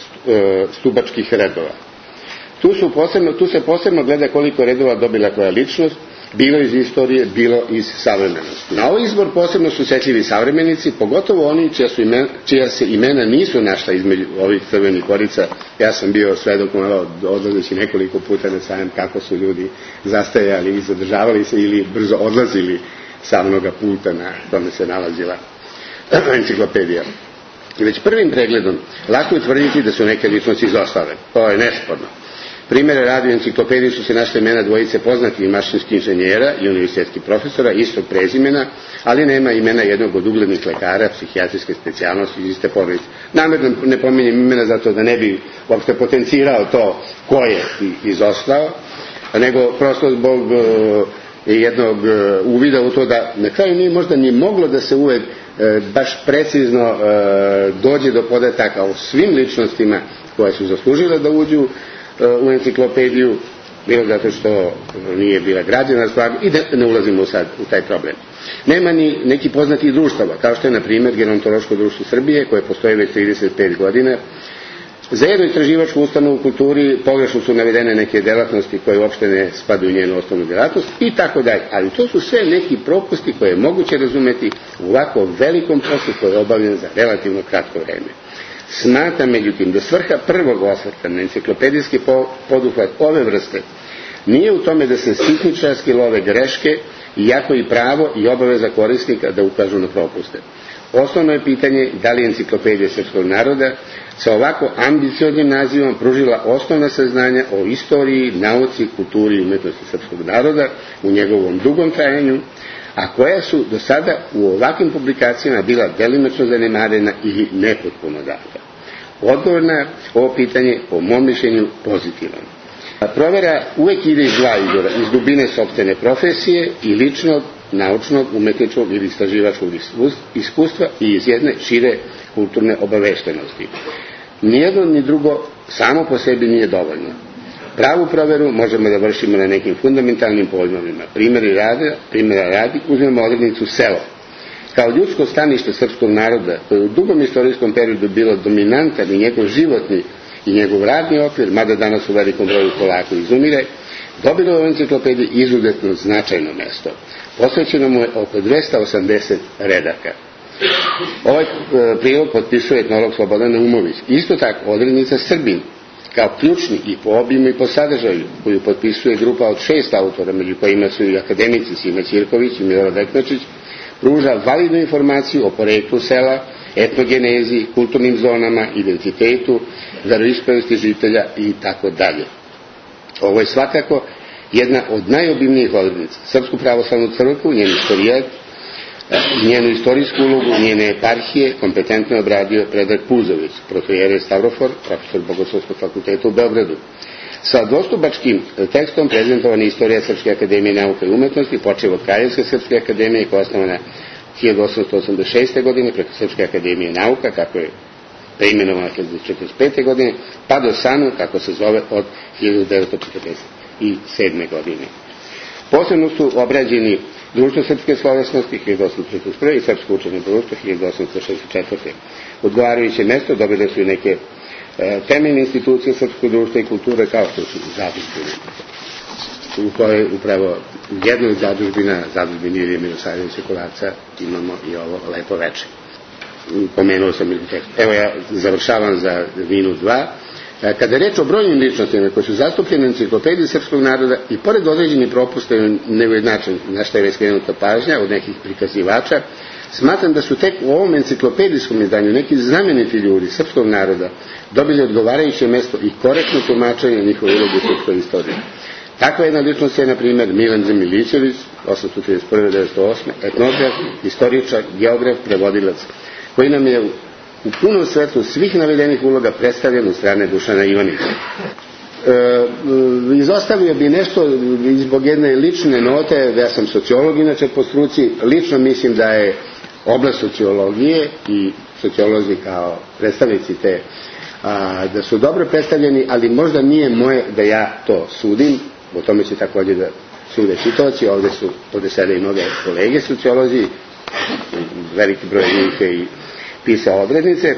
stubačkih redova. Tu, su posebno, tu se posebno gleda koliko redova dobila koja ličnost, bilo iz istorije, bilo iz savremenosti. Na ovaj izbor posebno su setljivi savremenici, pogotovo oni čija, su imena, čija se imena nisu našla između ovih crvenih korica. Ja sam bio svedok malo odlazeći nekoliko puta na sajam kako su ljudi zastajali i zadržavali se ili brzo odlazili sa onoga puta na kome se nalazila enciklopedija. I već prvim pregledom lako je tvrditi da su neke ličnosti izostale. To je nesporno. Primjere radi u enciklopediji su se našle imena dvojice poznatih mašinskih inženjera i univerzitetskih profesora istog prezimena, ali nema imena jednog od uglednih lekara, psihijatrijske specijalnosti iz iste porodice. Namerno ne pominjem imena zato da ne bi uopšte potencirao to ko je izostao, nego prosto zbog uh, jednog uh, uvida u to da na kraju nije možda ni moglo da se uvek uh, baš precizno uh, dođe do podataka o svim ličnostima koje su zaslužile da uđu u enciklopediju, bilo zato što nije bila građana stvar i da ne ulazimo sad u taj problem. Nema ni neki poznatih društava, kao što je na primjer Gerontološko društvo Srbije, koje postoje već trideset pet godina. Za jednu istraživačku ustanovu u kulturi pogrešno su navedene neke delatnosti koje uopšte ne spadaju u njenu osnovnu delatnost i tako dalje. Ali to su sve neki propusti koje je moguće razumeti u ovako velikom poslu koji je obavljen za relativno kratko vreme. Smatram, međutim, da svrha prvog osvrta na enciklopedijski poduhvat ove vrste nije u tome da se sitničarski love greške, iako i pravo i obaveza korisnika da ukažu na propuste. Osnovno je pitanje da li enciklopedija srpskog naroda sa ovako ambicioznim nazivom pružila osnovna saznanja o istoriji, nauci, kulturi i umetnosti srpskog naroda u njegovom dugom trajanju, a koja su do sada u ovakvim publikacijama bila delimično zanemarena ili nepotpuno data. Odgovor na ovo pitanje, po mom mišljenju, pozitivan. Provera uvek ide iz dva izvora, iz dubine sopstvene profesije i ličnog, naučnog, umetničkog ili istraživačkog iskustva i iz jedne šire kulturne obaveštenosti. Nijedno ni drugo samo po sebi nije dovoljno. Pravu proveru možemo da vršimo na nekim fundamentalnim pojmovima. Primjeri rada, primjera radi, uzmemo odrednicu selo. Kao ljudsko stanište srpskog naroda, koje je u dugom istorijskom periodu bilo dominantan i njegov životni i njegov radni okvir, mada danas u velikom broju polako izumire, dobilo je u enciklopediji izuzetno značajno mesto. Posvećeno mu je oko dvesta osamdeset redaka. Ovaj prilog potpisuje etnolog Slobodan Naumović. Isto tako, odrednica Srbin, kao ključni i po obimu i po sadržaju, koju potpisuje grupa od šest autora, među kojima su i akademici Sima Ćirković i Milorad Ekmečić, pruža validnu informaciju o poreklu sela, etnogenezi, kulturnim zonama, identitetu, veroispovesti žitelja i tako dalje. Ovo je svakako jedna od najobimnijih odrednica. Srpsku pravoslavnu crkvu, njen istorijat, njenu istorijsku ulogu, njene eparhije kompetentno je obradio Predrag Puzović, protojere Stavrofor, profesor Bogoslovskog fakulteta u Beogradu. Sa dostupačkim tekstom prezentovana je istorija Srpske akademije nauke i umetnosti, počev od Kraljevske Srpske akademije, koja je osnovana hiljadu osamsto osamdeset šeste. godine preko Srpske akademije nauka, kako je preimenovana hiljadu devetsto četrdeset pete. godine, pa do SANU, kako se zove, od hiljadu devetsto četrdeset sedme. godine. Posebno su obrađeni Društvo srpske slovesnosti hiljadu osamsto četrdeset prve. i Srpsko učeno društvo hiljadu osamsto šezdeset četvrte. Odgovarajuće mesto dobile su i neke e, temeljne institucije srpskog društva i kulture, kao što su zadužbine, u kojoj upravo u jednoj od zadužbina, zadužbini Ilije Milosavljevića Kolarca, imamo i ovo lepo veče. Pomenuo sam ili tekst. Evo ja završavam za minut dva. Kada je reč o brojnim ličnostima koji su zastupljene u enciklopediji srpskog naroda i pored određenih propusta i neujednačen, na što je već skrenuta pažnja od nekih prikazivača, smatram da su tek u ovom enciklopedijskom izdanju neki znameniti ljudi srpskog naroda dobili odgovarajuće mesto i korektno tumačenje njihove uloge u srpskoj istoriji. Takva jedna ličnost je, na primjer, Milan Zemilićević, osamsto trideset prve do devetsto osme. etnograf, istoričar, geograf, prevodilac, koji nam je u punom svetlu svih navedenih uloga predstavljen od strane Dušana Ivanića. E, izostavio bi nešto zbog jedne lične note, ja sam sociolog inače po struci, lično mislim da je oblast sociologije i sociolozi kao predstavnici te, a, da su dobro predstavljeni, ali možda nije moje da ja to sudim, o tome će također da sude čitaoci, ovdje su ovdje sada i mnoge kolege sociolozi, veliki broj njih je i pisao odrednice.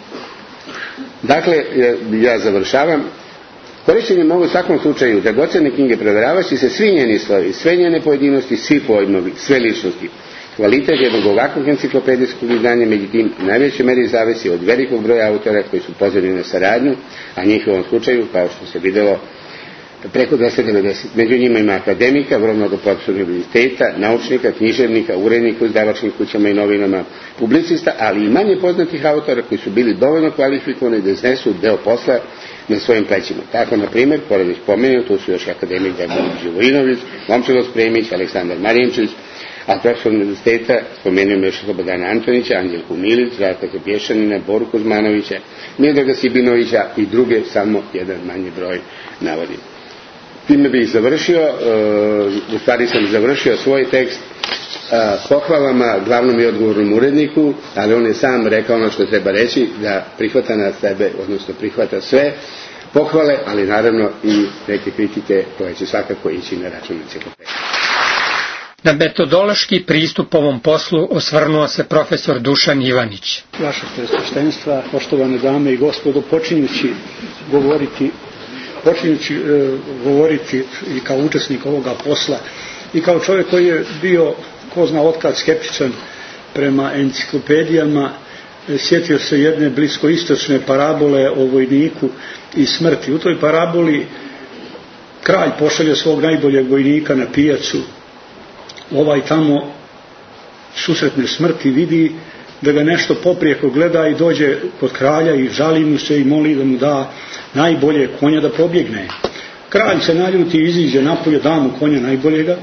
Dakle, ja završavam. Korišćenjem mogu u svakom slučaju dragocjene knjige provjeravajući se svi njeni slovi, sve njene pojedinosti, svi pojmovi, sve ličnosti. Kvalitet jednog ovakvog enciklopedijskog izdanja međutim u najvećoj meri zavisi od velikog broja autora koji su pozvani na saradnju, a njih u ovom slučaju, kao što se videlo, preko dvesta devedeset. Među njima ima akademika, vrlo mnogo profesora univerziteta, naučnika, književnika, urednika u izdavačkim kućama i novinama, publicista, ali i manje poznatih autora koji su bili dovoljno kvalifikovani da iznesu deo posla na svojim plećima. Tako, na primjer, pored već pomenuo, tu su još akademik Dragan Živojinović, Momčilo Spremić, Aleksandar Marinčić, a profesor univerziteta spomenuo još Slobodana Antonića, Anđelku Milić, Ratka Zapješanina, Boru Kuzmanovića, Miodraga Sibinovića i druge, samo jedan manji broj navodim. Time bih završio, u stvari sam završio svoj tekst pohvalama glavnom i odgovornom uredniku, ali on je sam rekao ono što treba reći, da prihvata na sebe, odnosno prihvata sve pohvale, ali naravno i neke kritike koje će svakako ići na račun enciklopedije. Na metodološki pristup ovom poslu osvrnuo se profesor Dušan Ivanić. Vaše presveštenstva, poštovane dame i gospodo, počinjući govoriti počinjući e, govoriti i kao učesnik ovoga posla i kao čovjek koji je bio, ko zna otkad, skeptičan prema enciklopedijama, e, sjetio se jedne bliskoistočne parabole o vojniku i smrti. U toj paraboli kralj pošalje svog najboljeg vojnika na pijacu, ovaj tamo susretne smrti, vidi da ga nešto poprijeko gleda i dođe kod kralja i žali mu se i moli da mu da najbolje konja da pobjegne. Kralj se naljuti i iziđe napolje, da mu konja najboljega.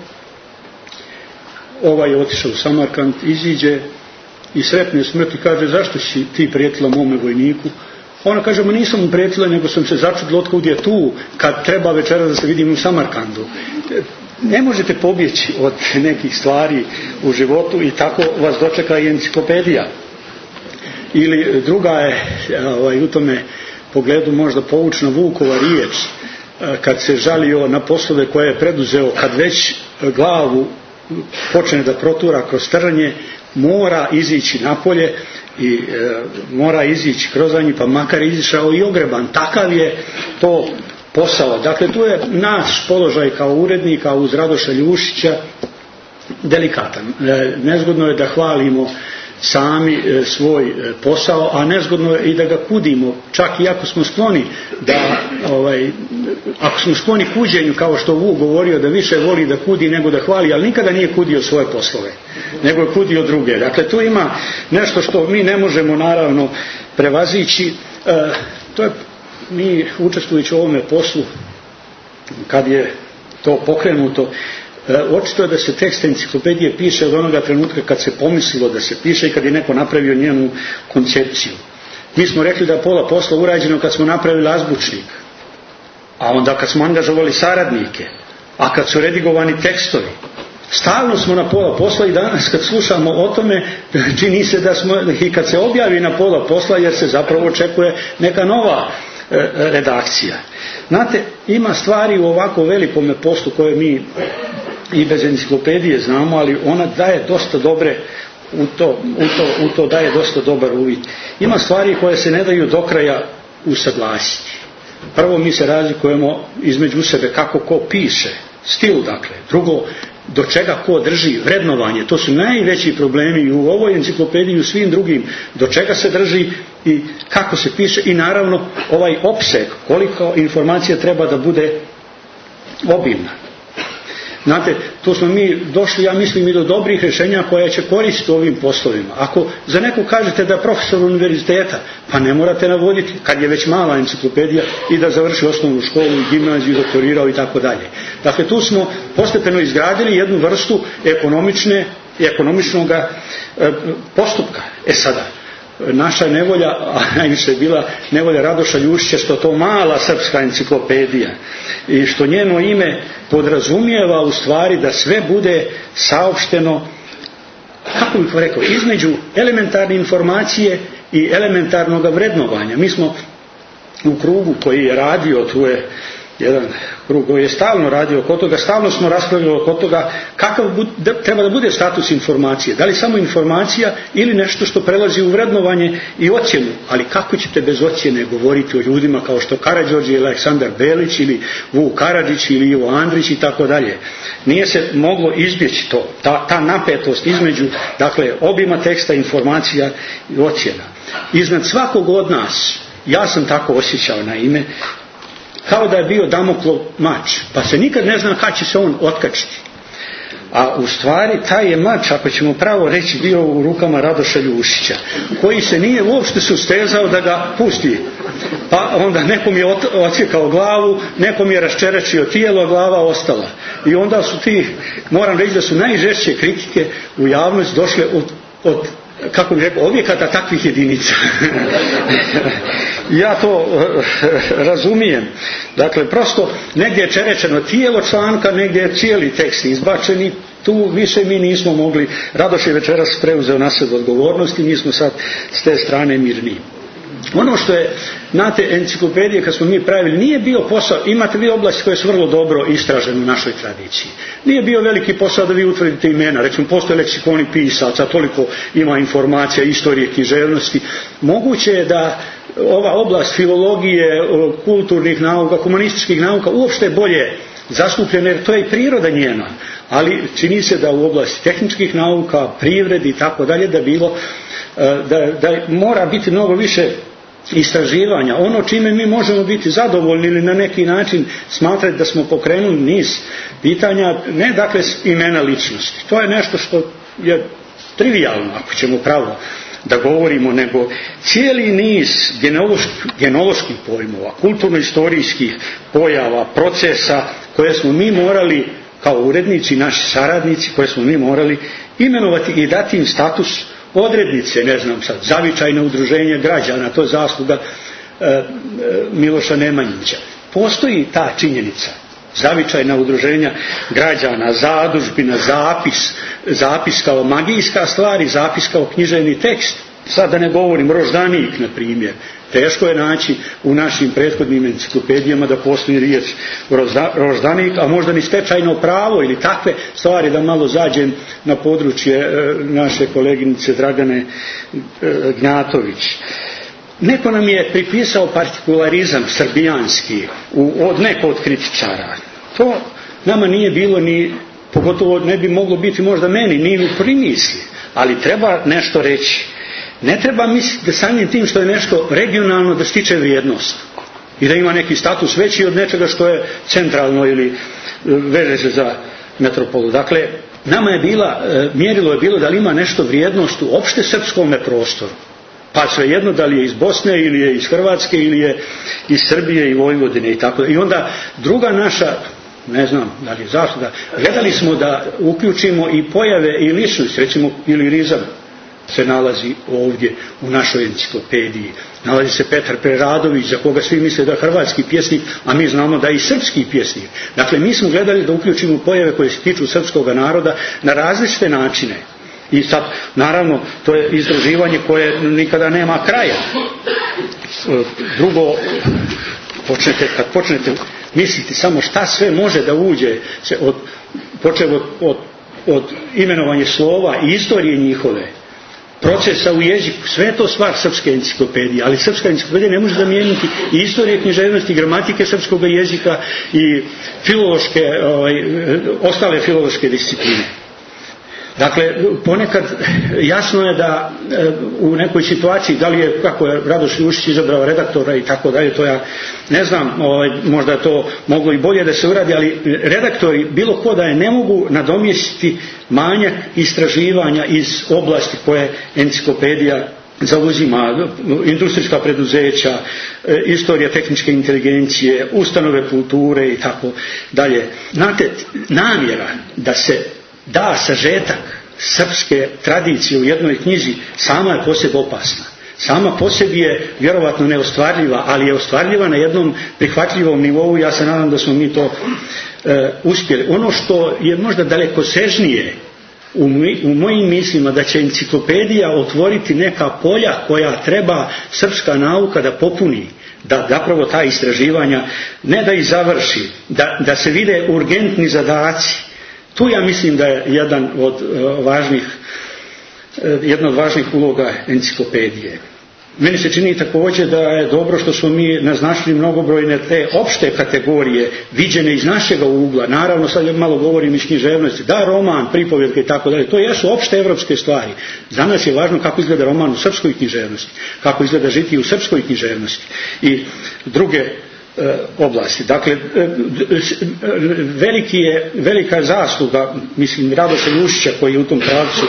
Ovaj je otišao u Samarkand, iziđe i sretne smrt i kaže: zašto si ti prijetila mome vojniku? Ona kaže: ma nisam mu prijetila, nego sam se začudila otkud je tu, kad treba večera da se vidim u Samarkandu. Ne možete pobjeći od nekih stvari u životu i tako vas dočeka i enciklopedija. Ili druga je ovaj, u tome pogledu možda poučna Vukova riječ, kad se žalio na poslove koje je preduzeo, kad već glavu počne da protura kroz trnje, mora izići napolje i e, mora izići kroz njih, pa makar izišao i ogreban. Takav je to posao. Dakle, tu je naš položaj kao urednika uz Radoša Ljušića delikatan. E, nezgodno je da hvalimo sami e, svoj e, posao, a nezgodno je i da ga kudimo, čak i ako smo skloni da ovaj, ako smo skloni kuđenju, kao što Vuk govorio da više voli da kudi nego da hvali, ali nikada nije kudio svoje poslove, nego je kudio druge. Dakle, tu ima nešto što mi ne možemo naravno prevazići. E, to je, mi učestvujući u ovome poslu, kad je to pokrenuto, očito je da se tekst enciklopedije piše od onoga trenutka kad se pomislilo da se piše i kad je neko napravio njenu koncepciju. Mi smo rekli da je pola posla urađeno kad smo napravili azbučnik, a onda kad smo angažovali saradnike, a kad su redigovani tekstovi. Stalno smo na pola posla i danas kad slušamo o tome čini se da smo i kad se objavi na pola posla, jer se zapravo očekuje neka nova e, redakcija. Znate, ima stvari u ovako velikome poslu koje mi i bez enciklopedije znamo, ali ona daje dosta dobre u to, u to, u to daje dosta dobar uvid. Ima stvari koje se ne daju do kraja usaglasiti. Prvo, mi se razlikujemo između sebe kako ko piše, stil dakle. Drugo, do čega ko drži, vrednovanje. To su najveći problemi i u ovoj enciklopediji i u svim drugim. Do čega se drži i kako se piše i naravno ovaj opseg, koliko informacija treba da bude obimna. Znate, tu smo mi došli, ja mislim, i do dobrih rješenja koja će koristiti ovim poslovima. Ako za neku kažete da je profesor univerziteta, pa ne morate navoditi, kad je već mala enciklopedija, i da završi osnovnu školu, gimnaziju, doktorirao i tako dalje. Dakle, tu smo postepeno izgradili jednu vrstu ekonomične, ekonomičnog e, postupka. E sada, naša nevolja, a najviše je bila nevolja Radoša Ljušića, što to mala srpska enciklopedija i što njeno ime podrazumijeva u stvari da sve bude saopšteno, kako bih rekao, između elementarne informacije i elementarnog vrednovanja. Mi smo u krugu koji je radio, tu je jedan krug koji je stalno radio oko toga, stalno smo raspravljali oko toga kakav bude, treba da bude status informacije, da li samo informacija ili nešto što prelazi u vrednovanje i ocjenu, ali kako ćete bez ocjene govoriti o ljudima kao što Karađorđe ili Aleksandar Belić ili Vuk Karadžić ili Ivo Andrić i tako dalje. Nije se moglo izbjeći to, ta, ta napetost između, dakle, obima teksta, informacija i ocjena. Iznad svakog od nas, ja sam tako osjećao naime, kao da je bio Damoklov mač, pa se nikad ne zna kad će se on otkačiti. A u stvari taj je mač, ako ćemo pravo reći, bio u rukama Radoša Ljušića, koji se nije uopšte sustezao da ga pusti. Pa onda nekom je odsjekao glavu, nekom je raščerečio tijelo, a glava ostala. I onda su ti, moram reći da su najžešće kritike u javnosti došle od, od kako bih rekao, objekata takvih jedinica. Ja to razumijem. Dakle, prosto negdje je čerečeno tijelo članka, negdje je cijeli tekst izbačen i tu više mi nismo mogli. Radoš je večeras preuzeo na sebe odgovornost i mi smo sad s te strane mirni. Ono što je, znate, enciklopedije kad smo mi pravili, nije bio posao, imate vi oblasti koje su vrlo dobro istražene u našoj tradiciji. Nije bio veliki posao da vi utvrdite imena, recimo postoje leksikoni pisaca, toliko ima informacija, istorije, književnosti. Moguće je da ova oblast filologije, kulturnih nauka, humanističkih nauka uopšte je bolje zastupljena, jer to je i priroda njena, ali čini se da u oblasti tehničkih nauka, privredi i tako dalje, da bilo da, da mora biti mnogo više istraživanja. Ono čime mi možemo biti zadovoljni ili na neki način smatrati da smo pokrenuli niz pitanja, ne dakle imena ličnosti. To je nešto što je trivijalno, ako ćemo pravo da govorimo, nego cijeli niz genoloških pojmova, kulturno-istorijskih pojava, procesa koje smo mi morali kao urednici, naši saradnici, koje smo mi morali imenovati i dati im status odrednice, ne znam sad, zavičajno udruženje građana, to je zasluga e, e, Miloša Nemanjića. Postoji ta činjenica, zavičajna udruženja građana, zadužbina, zapis, zapis kao magijska stvar i zapis kao književni tekst. Sad da ne govorim roždanik, na primjer. Teško je naći u našim prethodnim enciklopedijama da postoji riječ roždanik, a možda ni stečajno pravo ili takve stvari, da malo zađem na područje naše koleginice Dragane Gnjatović. Neko nam je pripisao partikularizam srbijanski od neko od kritičara. To nama nije bilo ni, pogotovo ne bi moglo biti možda meni, ni u primisli, ali treba nešto reći. Ne treba misliti da samim tim što je nešto regionalno da stiče vrijednost i da ima neki status veći od nečega što je centralno ili veže se za metropolu. Dakle, nama je bila, mjerilo je bilo da li ima nešto vrijednost u opšte srpskom prostoru. Pa svejedno da li je iz Bosne ili je iz Hrvatske ili je iz Srbije i Vojvodine i tako. I onda druga naša, ne znam da li je zasluga, gledali smo da uključimo i pojave i ličnosti, recimo ilirizam se nalazi ovdje u našoj enciklopediji. Nalazi se Petar Preradović, za koga svi misle da je hrvatski pjesnik, a mi znamo da je i srpski pjesnik. Dakle, mi smo gledali da uključimo pojave koje se tiču srpskog naroda na različite načine. I sad, naravno, to je istraživanje koje nikada nema kraja. Drugo, počnete, kad počnete misliti samo šta sve može da uđe, se od, počev od, od, od imenovanja slova i istorije njihove, procesa u jeziku, sve je to stvar srpske enciklopedije, ali srpska enciklopedija ne može zamijeniti i istorije, književnosti, gramatike srpskog jezika i filološke, ovaj, ostale filološke discipline. Dakle, ponekad jasno je da u nekoj situaciji, da li je, kako je Radoš Ljušić izabrao redaktora i tako dalje, to ja ne znam, ovaj, možda to moglo i bolje da se uradi, ali redaktori, bilo ko da je, ne mogu nadomjestiti manjak istraživanja iz oblasti koje enciklopedija zauzima, industrijska preduzeća, istorija tehničke inteligencije, ustanove kulture i tako dalje. Znate, namjera da se da sažetak srpske tradicije u jednoj knjizi sama je posebno opasna. Sama po sebi je vjerovatno neostvarljiva, ali je ostvarljiva na jednom prihvatljivom nivou. Ja se nadam da smo mi to e, uspjeli. Ono što je možda dalekosežnije u, u mojim mislima, da će enciklopedija otvoriti neka polja koja treba srpska nauka da popuni, da zapravo ta istraživanja ne da ih završi, da, da se vide urgentni zadaci. Tu ja mislim da je jedan od uh, važnih, uh, jedna od važnih uloga enciklopedije. Meni se čini također da je dobro što smo mi naznačili mnogobrojne te opšte kategorije viđene iz našega ugla. Naravno, sad malo govorim iz književnosti, da, roman, pripovjedka i tako dalje, to jesu opšte evropske stvari. Za nas je važno kako izgleda roman u srpskoj književnosti, kako izgleda žiti u srpskoj književnosti i druge oblasti. Dakle, veliki je, velika je zasluga, mislim, Radoša Ljušića koji je u tom pravcu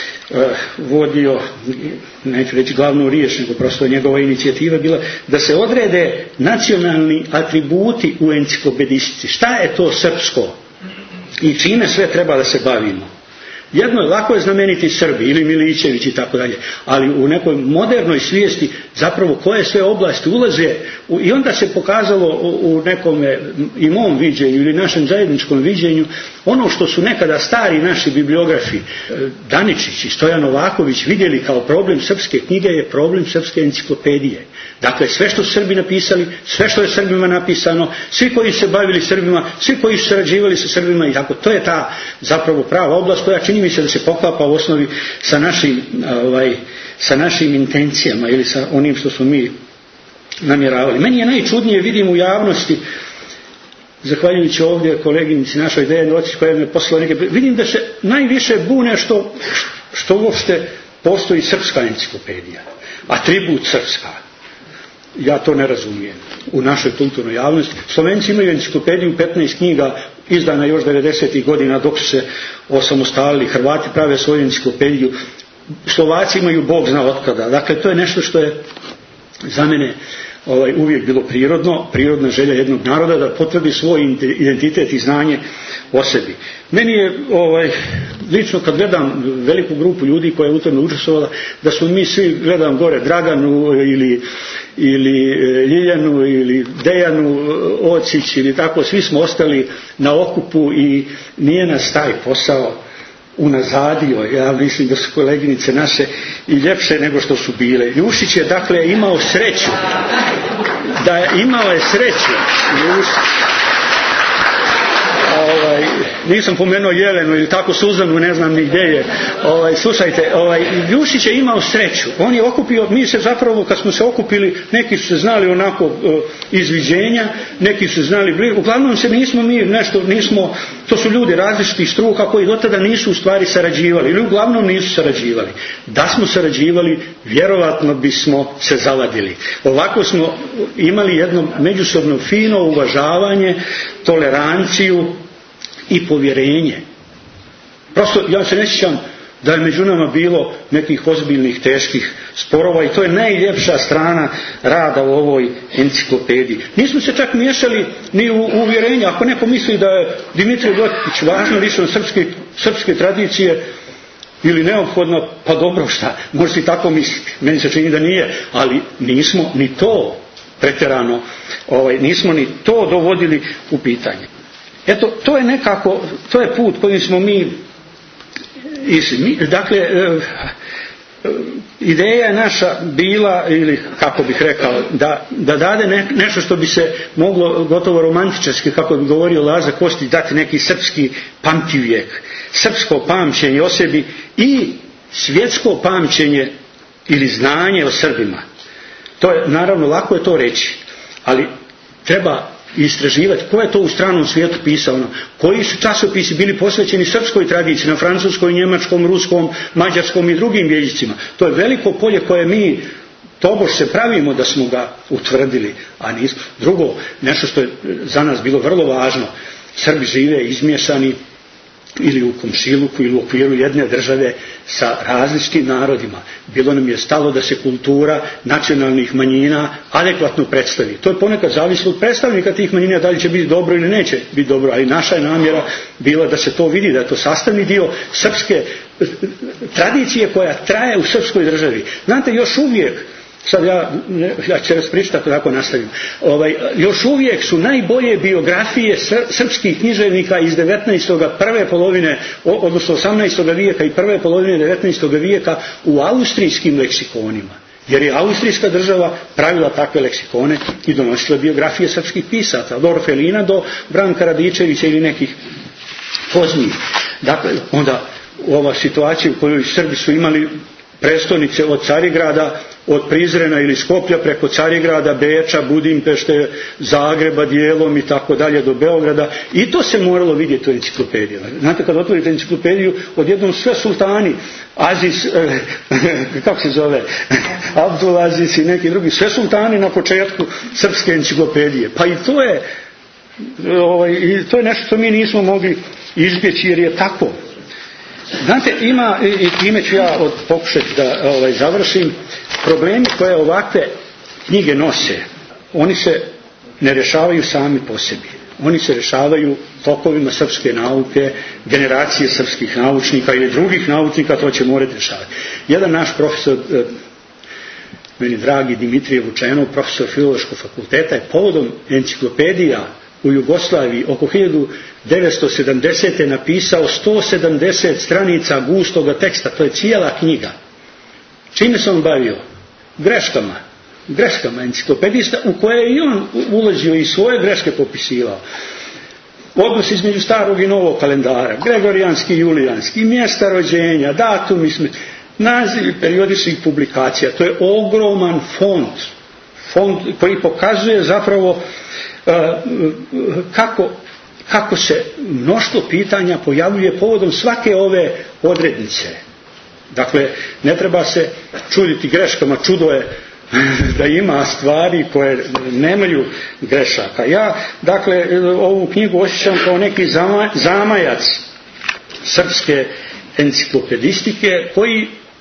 vodio, neću reći glavnu riječ, nego prosto njegova inicijativa bila da se odrede nacionalni atributi u enciklopedistici. Šta je to srpsko i čime sve treba da se bavimo? Jedno je, lako je znameniti Srbi ili Milićević i tako dalje, ali u nekoj modernoj svijesti zapravo koje sve oblasti ulaze u, i onda se pokazalo u, u nekom i mom viđenju ili našem zajedničkom viđenju ono što su nekada stari naši bibliografi Daničić i Stojan Novaković vidjeli kao problem srpske knjige je problem srpske enciklopedije. Dakle, sve što su Srbi napisali, sve što je Srbima napisano, svi koji su se bavili Srbima, svi koji su sarađivali sa Srbima i tako, to je ta zapravo prava oblast koja čini mi se da se poklapa u osnovi sa našim, ovaj, sa našim intencijama ili sa onim što smo mi namjeravali. Meni je najčudnije, vidim u javnosti, zahvaljujući ovdje koleginici našoj Dejani Ocić koja me poslala neke, vidim da se najviše bune što, što uopšte postoji srpska enciklopedija, atribut srpska. Ja to ne razumijem u našoj kulturnoj javnosti. Slovenci imaju enciklopediju petnaest knjiga izdana još devedesetih godina dok su se osamostalili. Hrvati prave svoju enciklopediju Slovaci imaju Bog zna otkada. Dakle, to je nešto što je za mene ovaj, uvijek bilo prirodno, prirodna želja jednog naroda da potvrdi svoj identitet i znanje o sebi. Meni je ovaj, lično kad gledam veliku grupu ljudi koja je u tome učestvovala, da smo mi svi, gledam gore Draganu ili, ili Ljiljanu ili Dejanu Ocić ili tako, svi smo ostali na okupu i nije nas taj posao unazadio. Ja mislim da su koleginice naše i ljepše nego što su bile. Ljušić je dakle imao sreću, da je imao je sreću Ljušić. Ovaj, nisam pomenuo Jelenu ili tako Suzanu, ne znam ni gdje je. Ovaj, slušajte, ovaj, Ljušić je imao sreću. On je okupio, mi se zapravo kad smo se okupili, neki su se znali onako uh, izviđenja, neki su se znali blizu. Uglavnom se nismo mi nešto, nismo, to su ljudi različitih struka koji do tada nisu u stvari sarađivali ili uglavnom nisu sarađivali. Da smo sarađivali, vjerovatno bismo se zavadili. Ovako smo imali jedno međusobno fino uvažavanje, toleranciju i povjerenje. Prosto ja se ne sjećam da je među nama bilo nekih ozbiljnih teških sporova i to je najljepša strana rada u ovoj enciklopediji. Nismo se čak miješali ni u uvjerenja. Ako neko misli da je Dimitrije Ljotić važno lično srpske, srpske tradicije ili neophodno, pa dobro, šta, možete i tako misliti. Meni se čini da nije, ali nismo ni to pretjerano, ovaj, nismo ni to dovodili u pitanje. Eto, to je nekako, to je put kojim smo mi išli. Dakle, e, e, ideja je naša bila, ili kako bih rekao, da, da dade ne, nešto što bi se moglo gotovo romantičarski, kako bi govorio Laza Kostić, dati neki srpski pamtivijek, srpsko pamćenje o sebi i svjetsko pamćenje ili znanje o Srbima. To je, naravno, lako je to reći, ali treba istraživati ko je to u stranom svijetu pisao, koji su časopisi bili posvećeni srpskoj tradiciji na francuskom, njemačkom, ruskom, mađarskom i drugim jezicima. To je veliko polje koje mi tobož se pravimo da smo ga utvrdili, a nismo. Drugo, nešto što je za nas bilo vrlo važno, Srbi žive izmiješani ili u komšiluku ili u okviru jedne države sa različitim narodima. Bilo nam je stalo da se kultura nacionalnih manjina adekvatno predstavi. To je ponekad zavisno od predstavnika tih manjina, da li će biti dobro ili neće biti dobro, ali naša je namjera bila da se to vidi, da je to sastavni dio srpske tradicije koja traje u srpskoj državi. Znate, još uvijek, sad ja, ja ću vas pričati ako tako nastavim, ovaj, još uvijek su najbolje biografije srpskih književnika iz devetnaestog prve polovine, odnosno osamnaestog vijeka i prve polovine devetnaestog vijeka u austrijskim leksikonima. Jer je austrijska država pravila takve leksikone i donosila biografije srpskih pisaca, od Orfelina do Branka Radičevića ili nekih poznijih. Dakle, onda ova situacija u kojoj Srbi su imali prestolnice od Carigrada, od Prizrena ili Skoplja preko Carigrada, Beča, Budimpešte, Zagreba dijelom i tako dalje do Beograda, i to se moralo vidjeti u enciklopediji. Znate, kad otvorite enciklopediju, odjednom sve sultani, Aziz, eh, kako se zove, Abdul Aziz i neki drugi, sve sultani na početku srpske enciklopedije. Pa i to je, ovaj, i to je nešto što mi nismo mogli izbjeći jer je tako. Znate, ima, i time ću ja od, pokušati da ovaj, završim, problemi koje ovakve knjige nose, oni se ne rješavaju sami po sebi. Oni se rješavaju tokovima srpske nauke, generacije srpskih naučnika ili drugih naučnika, to će morati rješavati. Jedan naš profesor, meni dragi Dimitrije Vučenov, profesor Filološkog fakulteta, je povodom enciklopedija u Jugoslaviji oko hiljadu devetsto sedamdesete napisao sto sedamdeset stranica gustoga teksta, to je cijela knjiga. Čime se on bavio? Greškama. Greškama enciklopedista u koje je i on ulazio i svoje greške popisivao. Odnos između starog i novog kalendara, gregorijanski i julijanski, mjesta rođenja, datumi, nazivi periodičnih publikacija. To je ogroman fond, fond koji pokazuje zapravo uh, kako kako se mnoštvo pitanja pojavljuje povodom svake ove odrednice. Dakle, ne treba se čuditi greškama, čudo je da ima stvari koje nemaju grešaka. Ja, dakle, ovu knjigu osjećam kao neki zamajac srpske enciklopedistike koji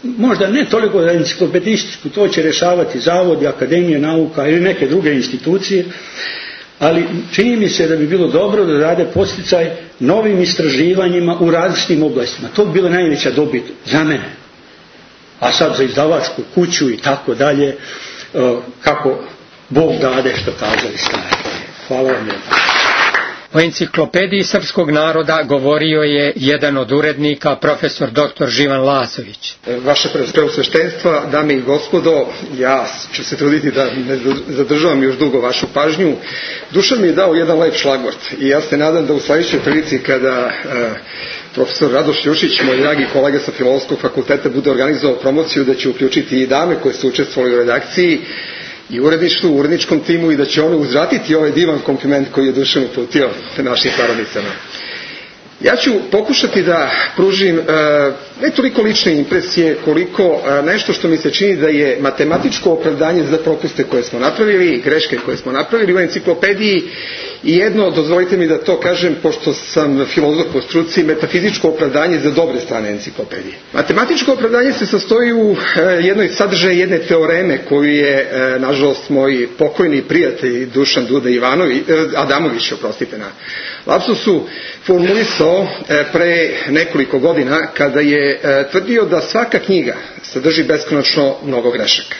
možda ne toliko za enciklopedističku, to će rešavati zavodi, akademije nauka ili neke druge institucije, ali čini mi se da bi bilo dobro da dade podsticaj novim istraživanjima u različitim oblastima. To bi bila najveća dobit za mene. A sad za izdavačku kuću i tako dalje, kako Bog dade, što kazali stari. Hvala vam lijepo. O enciklopediji srpskog naroda govorio je jedan od urednika, profesor doktor Živan Lazović. Vaše preosveštenstva, dame i gospodo, ja ću se truditi da ne zadržavam još dugo vašu pažnju. Dušan mi je dao jedan lep šlagvort i ja se nadam da u sljedećoj prilici kada e, profesor Radoš Ljušić, moj dragi kolega sa Filozofskog fakulteta, bude organizovao promociju, da će uključiti i dame koje su učestvovali u redakciji i uredništvu, u uredničkom timu, i da će one uzvratiti ovaj divan kompliment koji je Dušan uputio našim saradnicama. Ja ću pokušati da pružim e, ne toliko lične impresije, koliko e, nešto što mi se čini da je matematičko opravdanje za propuste koje smo napravili, greške koje smo napravili u enciklopediji, i jedno, dozvolite mi da to kažem, pošto sam filozof po struci, metafizičko opravdanje za dobre strane enciklopedije. Matematičko opravdanje se sastoji u e, jednoj sadržaji jedne teoreme koju je, e, nažalost, moj pokojni prijatelj Dušan Duda Ivanović, e, Adamović, oprostite na lapsusu, formulisao e, pre nekoliko godina, kada je e, tvrdio da svaka knjiga sadrži beskonačno mnogo grešaka.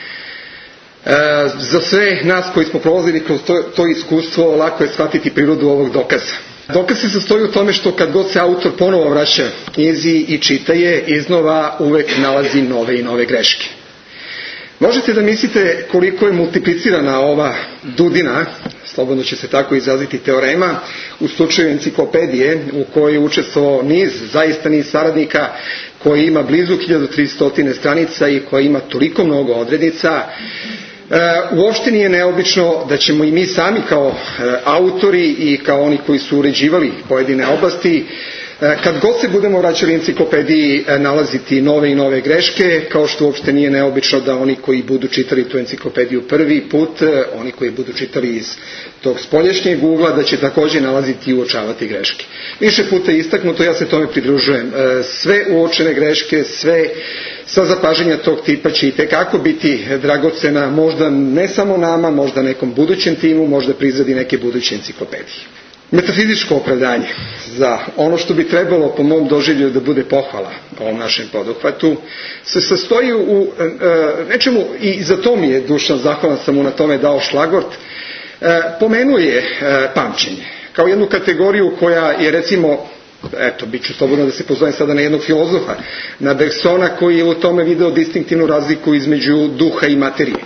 E, za sve nas koji smo prolazili kroz to, to iskustvo, lako je shvatiti prirodu ovog dokaza. Dokaz se sastoji u tome što kad god se autor ponovo vraća knjizi i čita je, iznova uvek nalazi nove i nove greške. Možete da mislite koliko je multiplicirana ova Dudina, slobodno će se tako izraziti, teorema, u slučaju enciklopedije u kojoj je učestvovao niz, zaista niz saradnika, koji ima blizu hiljadu tristo stranica i koji ima toliko mnogo odrednica. E, uopšte nije neobično da ćemo i mi sami kao e, autori i kao oni koji su uređivali pojedine oblasti, e, kad god se budemo vraćali enciklopediji, e, nalaziti nove i nove greške, kao što uopšte nije neobično da oni koji budu čitali tu enciklopediju prvi put, e, oni koji budu čitali iz tog spolješnjeg ugla, da će također nalaziti i uočavati greške. Više puta je istaknuto, ja se tome pridružujem. E, sve uočene greške, sve sa zapažanja tog tipa će i tekako biti dragocena, možda ne samo nama, možda nekom budućem timu, možda pri izradi neke buduće enciklopedije. Metafizičko opravdanje za ono što bi trebalo po mom doživlju da bude pohvala ovom našem poduhvatu se sastoji u e, nečemu, i za to mi je Dušan, zahvalan sam mu na tome, dao šlagvort. E, pomenuje e, pamćenje kao jednu kategoriju koja je, recimo, eto, bit ću slobodno da se pozovem sada na jednog filozofa, na Bergsona, koji je u tome video distinktivnu razliku između duha i materije.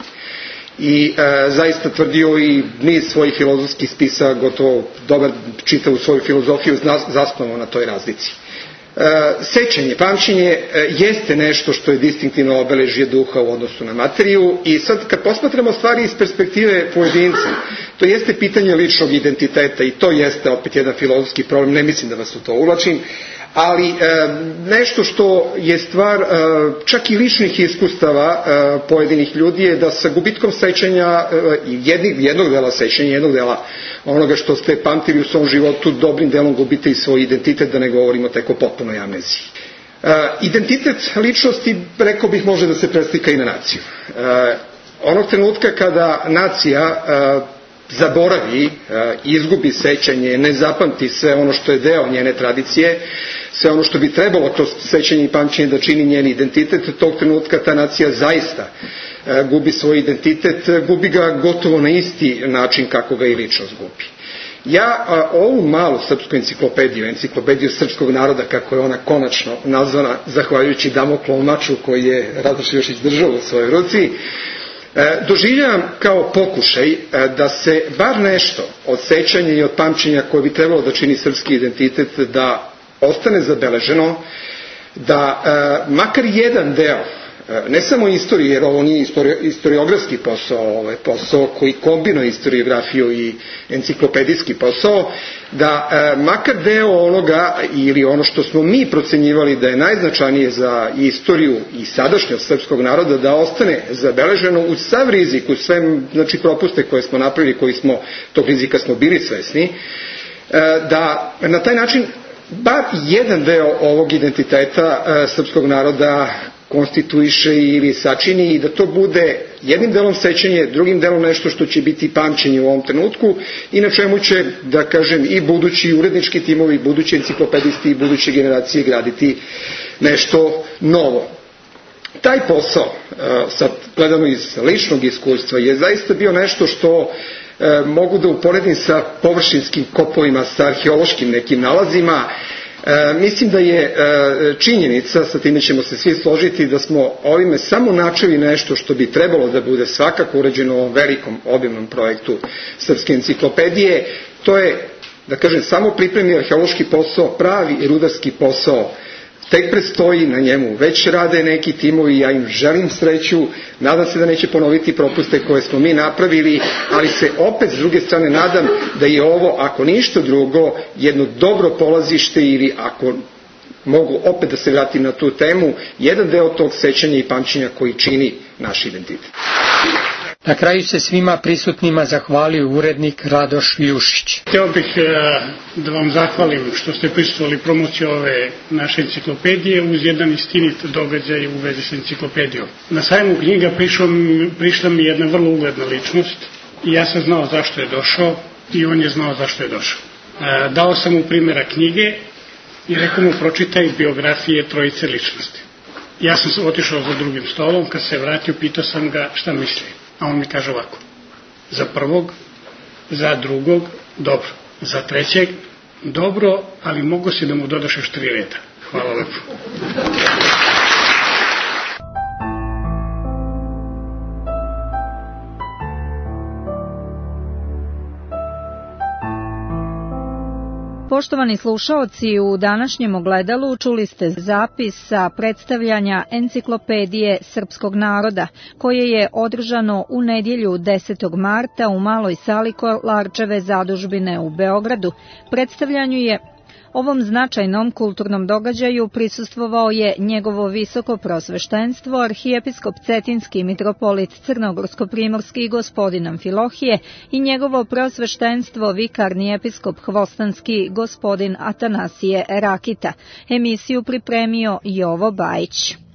I e, zaista tvrdio i niz svojih filozofskih spisa, gotovo dobar čitavu svoju filozofiju zasnovao na toj razlici. E, sećanje, pamćenje e, jeste nešto što je distinktivno obeležje duha u odnosu na materiju, i sad kad posmatramo stvari iz perspektive pojedinca, to jeste pitanje ličnog identiteta i to jeste opet jedan filozofski problem, ne mislim da vas u to uvlačim, ali e, nešto što je stvar e, čak i ličnih iskustava e, pojedinih ljudi je da sa gubitkom sećanja, e, jednog, jednog dela sećanja, jednog dela onoga što ste pamtili u svom životu, dobrim delom gubite i svoj identitet, da ne govorimo tek o potpunoj amneziji. E, identitet ličnosti, rekao bih, može da se preslika i na naciju. E, onog trenutka kada nacija e, zaboravi, izgubi sećanje, ne zapamti sve ono što je deo njene tradicije, sve ono što bi trebalo kroz sećanje i pamćenje da čini njen identitet, tog trenutka ta nacija zaista gubi svoj identitet, gubi ga gotovo na isti način kako ga i ličnost gubi. Ja a, ovu malu srpsku enciklopediju, enciklopediju srpskog naroda, kako je ona konačno nazvana, zahvaljujući Damoklovom maču koji je Radoš Ljušić držao u svojoj ruci, doživljavam kao pokušaj da se bar nešto od sećanja i od pamćenja koje bi trebalo da čini srpski identitet da ostane zabeleženo, da makar jedan deo, ne samo istorije, jer ovo nije istoriografski posao, ovo je posao koji kombinuje istoriografiju i enciklopedijski posao, da e, makar deo onoga ili ono što smo mi procenjivali da je najznačajnije za istoriju i sadašnjost srpskog naroda, da ostane zabeleženo uz sav rizik, uz sve, znači, propuste koje smo napravili, koji smo, tog rizika smo bili svesni, e, da na taj način bar jedan deo ovog identiteta e, srpskog naroda konstituiše ili sačini i da to bude jednim delom sećanje, drugim delom nešto što će biti pamćenje u ovom trenutku i na čemu će, da kažem, i budući urednički timovi, budući enciklopedisti i buduće generacije graditi nešto novo. Taj posao, sad gledano iz ličnog iskustva, je zaista bio nešto što mogu da uporedim sa površinskim kopovima, sa arheološkim nekim nalazima. E, mislim da je e, činjenica, sa time ćemo se svi složiti, da smo ovime samo načeli nešto što bi trebalo da bude svakako urađeno u ovom velikom obimnom projektu Srpske enciklopedije. To je, da kažem, samo pripremni arheološki posao, pravi i rudarski posao tek predstoji, na njemu već rade neki timovi, ja im želim sreću, nadam se da neće ponoviti propuste koje smo mi napravili, ali se opet s druge strane nadam da je ovo, ako ništa drugo, jedno dobro polazište ili ako mogu opet da se vratim na tu temu, jedan deo tog sećanja i pamćenja koji čini naš identitet. Na kraju se svima prisutnima zahvalio urednik Radoš Ljušić. Hteo bih da vam zahvalim što ste prisustvovali promociju ove naše enciklopedije uz jedan istinit događaj u vezi sa enciklopedijom. Na sajmu knjiga prišla mi jedna vrlo ugledna ličnost i ja sam znao zašto je došao i on je znao zašto je došao. Dao sam mu primjera knjige i rekao mu pročitaj biografije trojice ličnosti. Ja sam otišao za drugim stolom, kad se vratio pitao sam ga šta misli. A on mi kaže ovako, za prvog, za drugog, dobro, za trećeg, dobro, ali mogu si da mu dodaš još tri reda. Hvala lepo. Poštovani slušaoci, u današnjem ogledalu čuli ste zapis sa predstavljanja Enciklopedije srpskog naroda, koje je održano u nedjelju desetog marta u maloj sali Kolarčeve zadužbine u Beogradu. Predstavljanju je Ovom značajnom kulturnom događaju prisustvovao je njegovo visoko prosveštenstvo, arhijepiskop Cetinski mitropolit Crnogorsko-primorski gospodin Amfilohije i njegovo prosveštenstvo vikarni episkop Hvostanski gospodin Atanasije Rakita. Emisiju pripremio Jovo Bajić.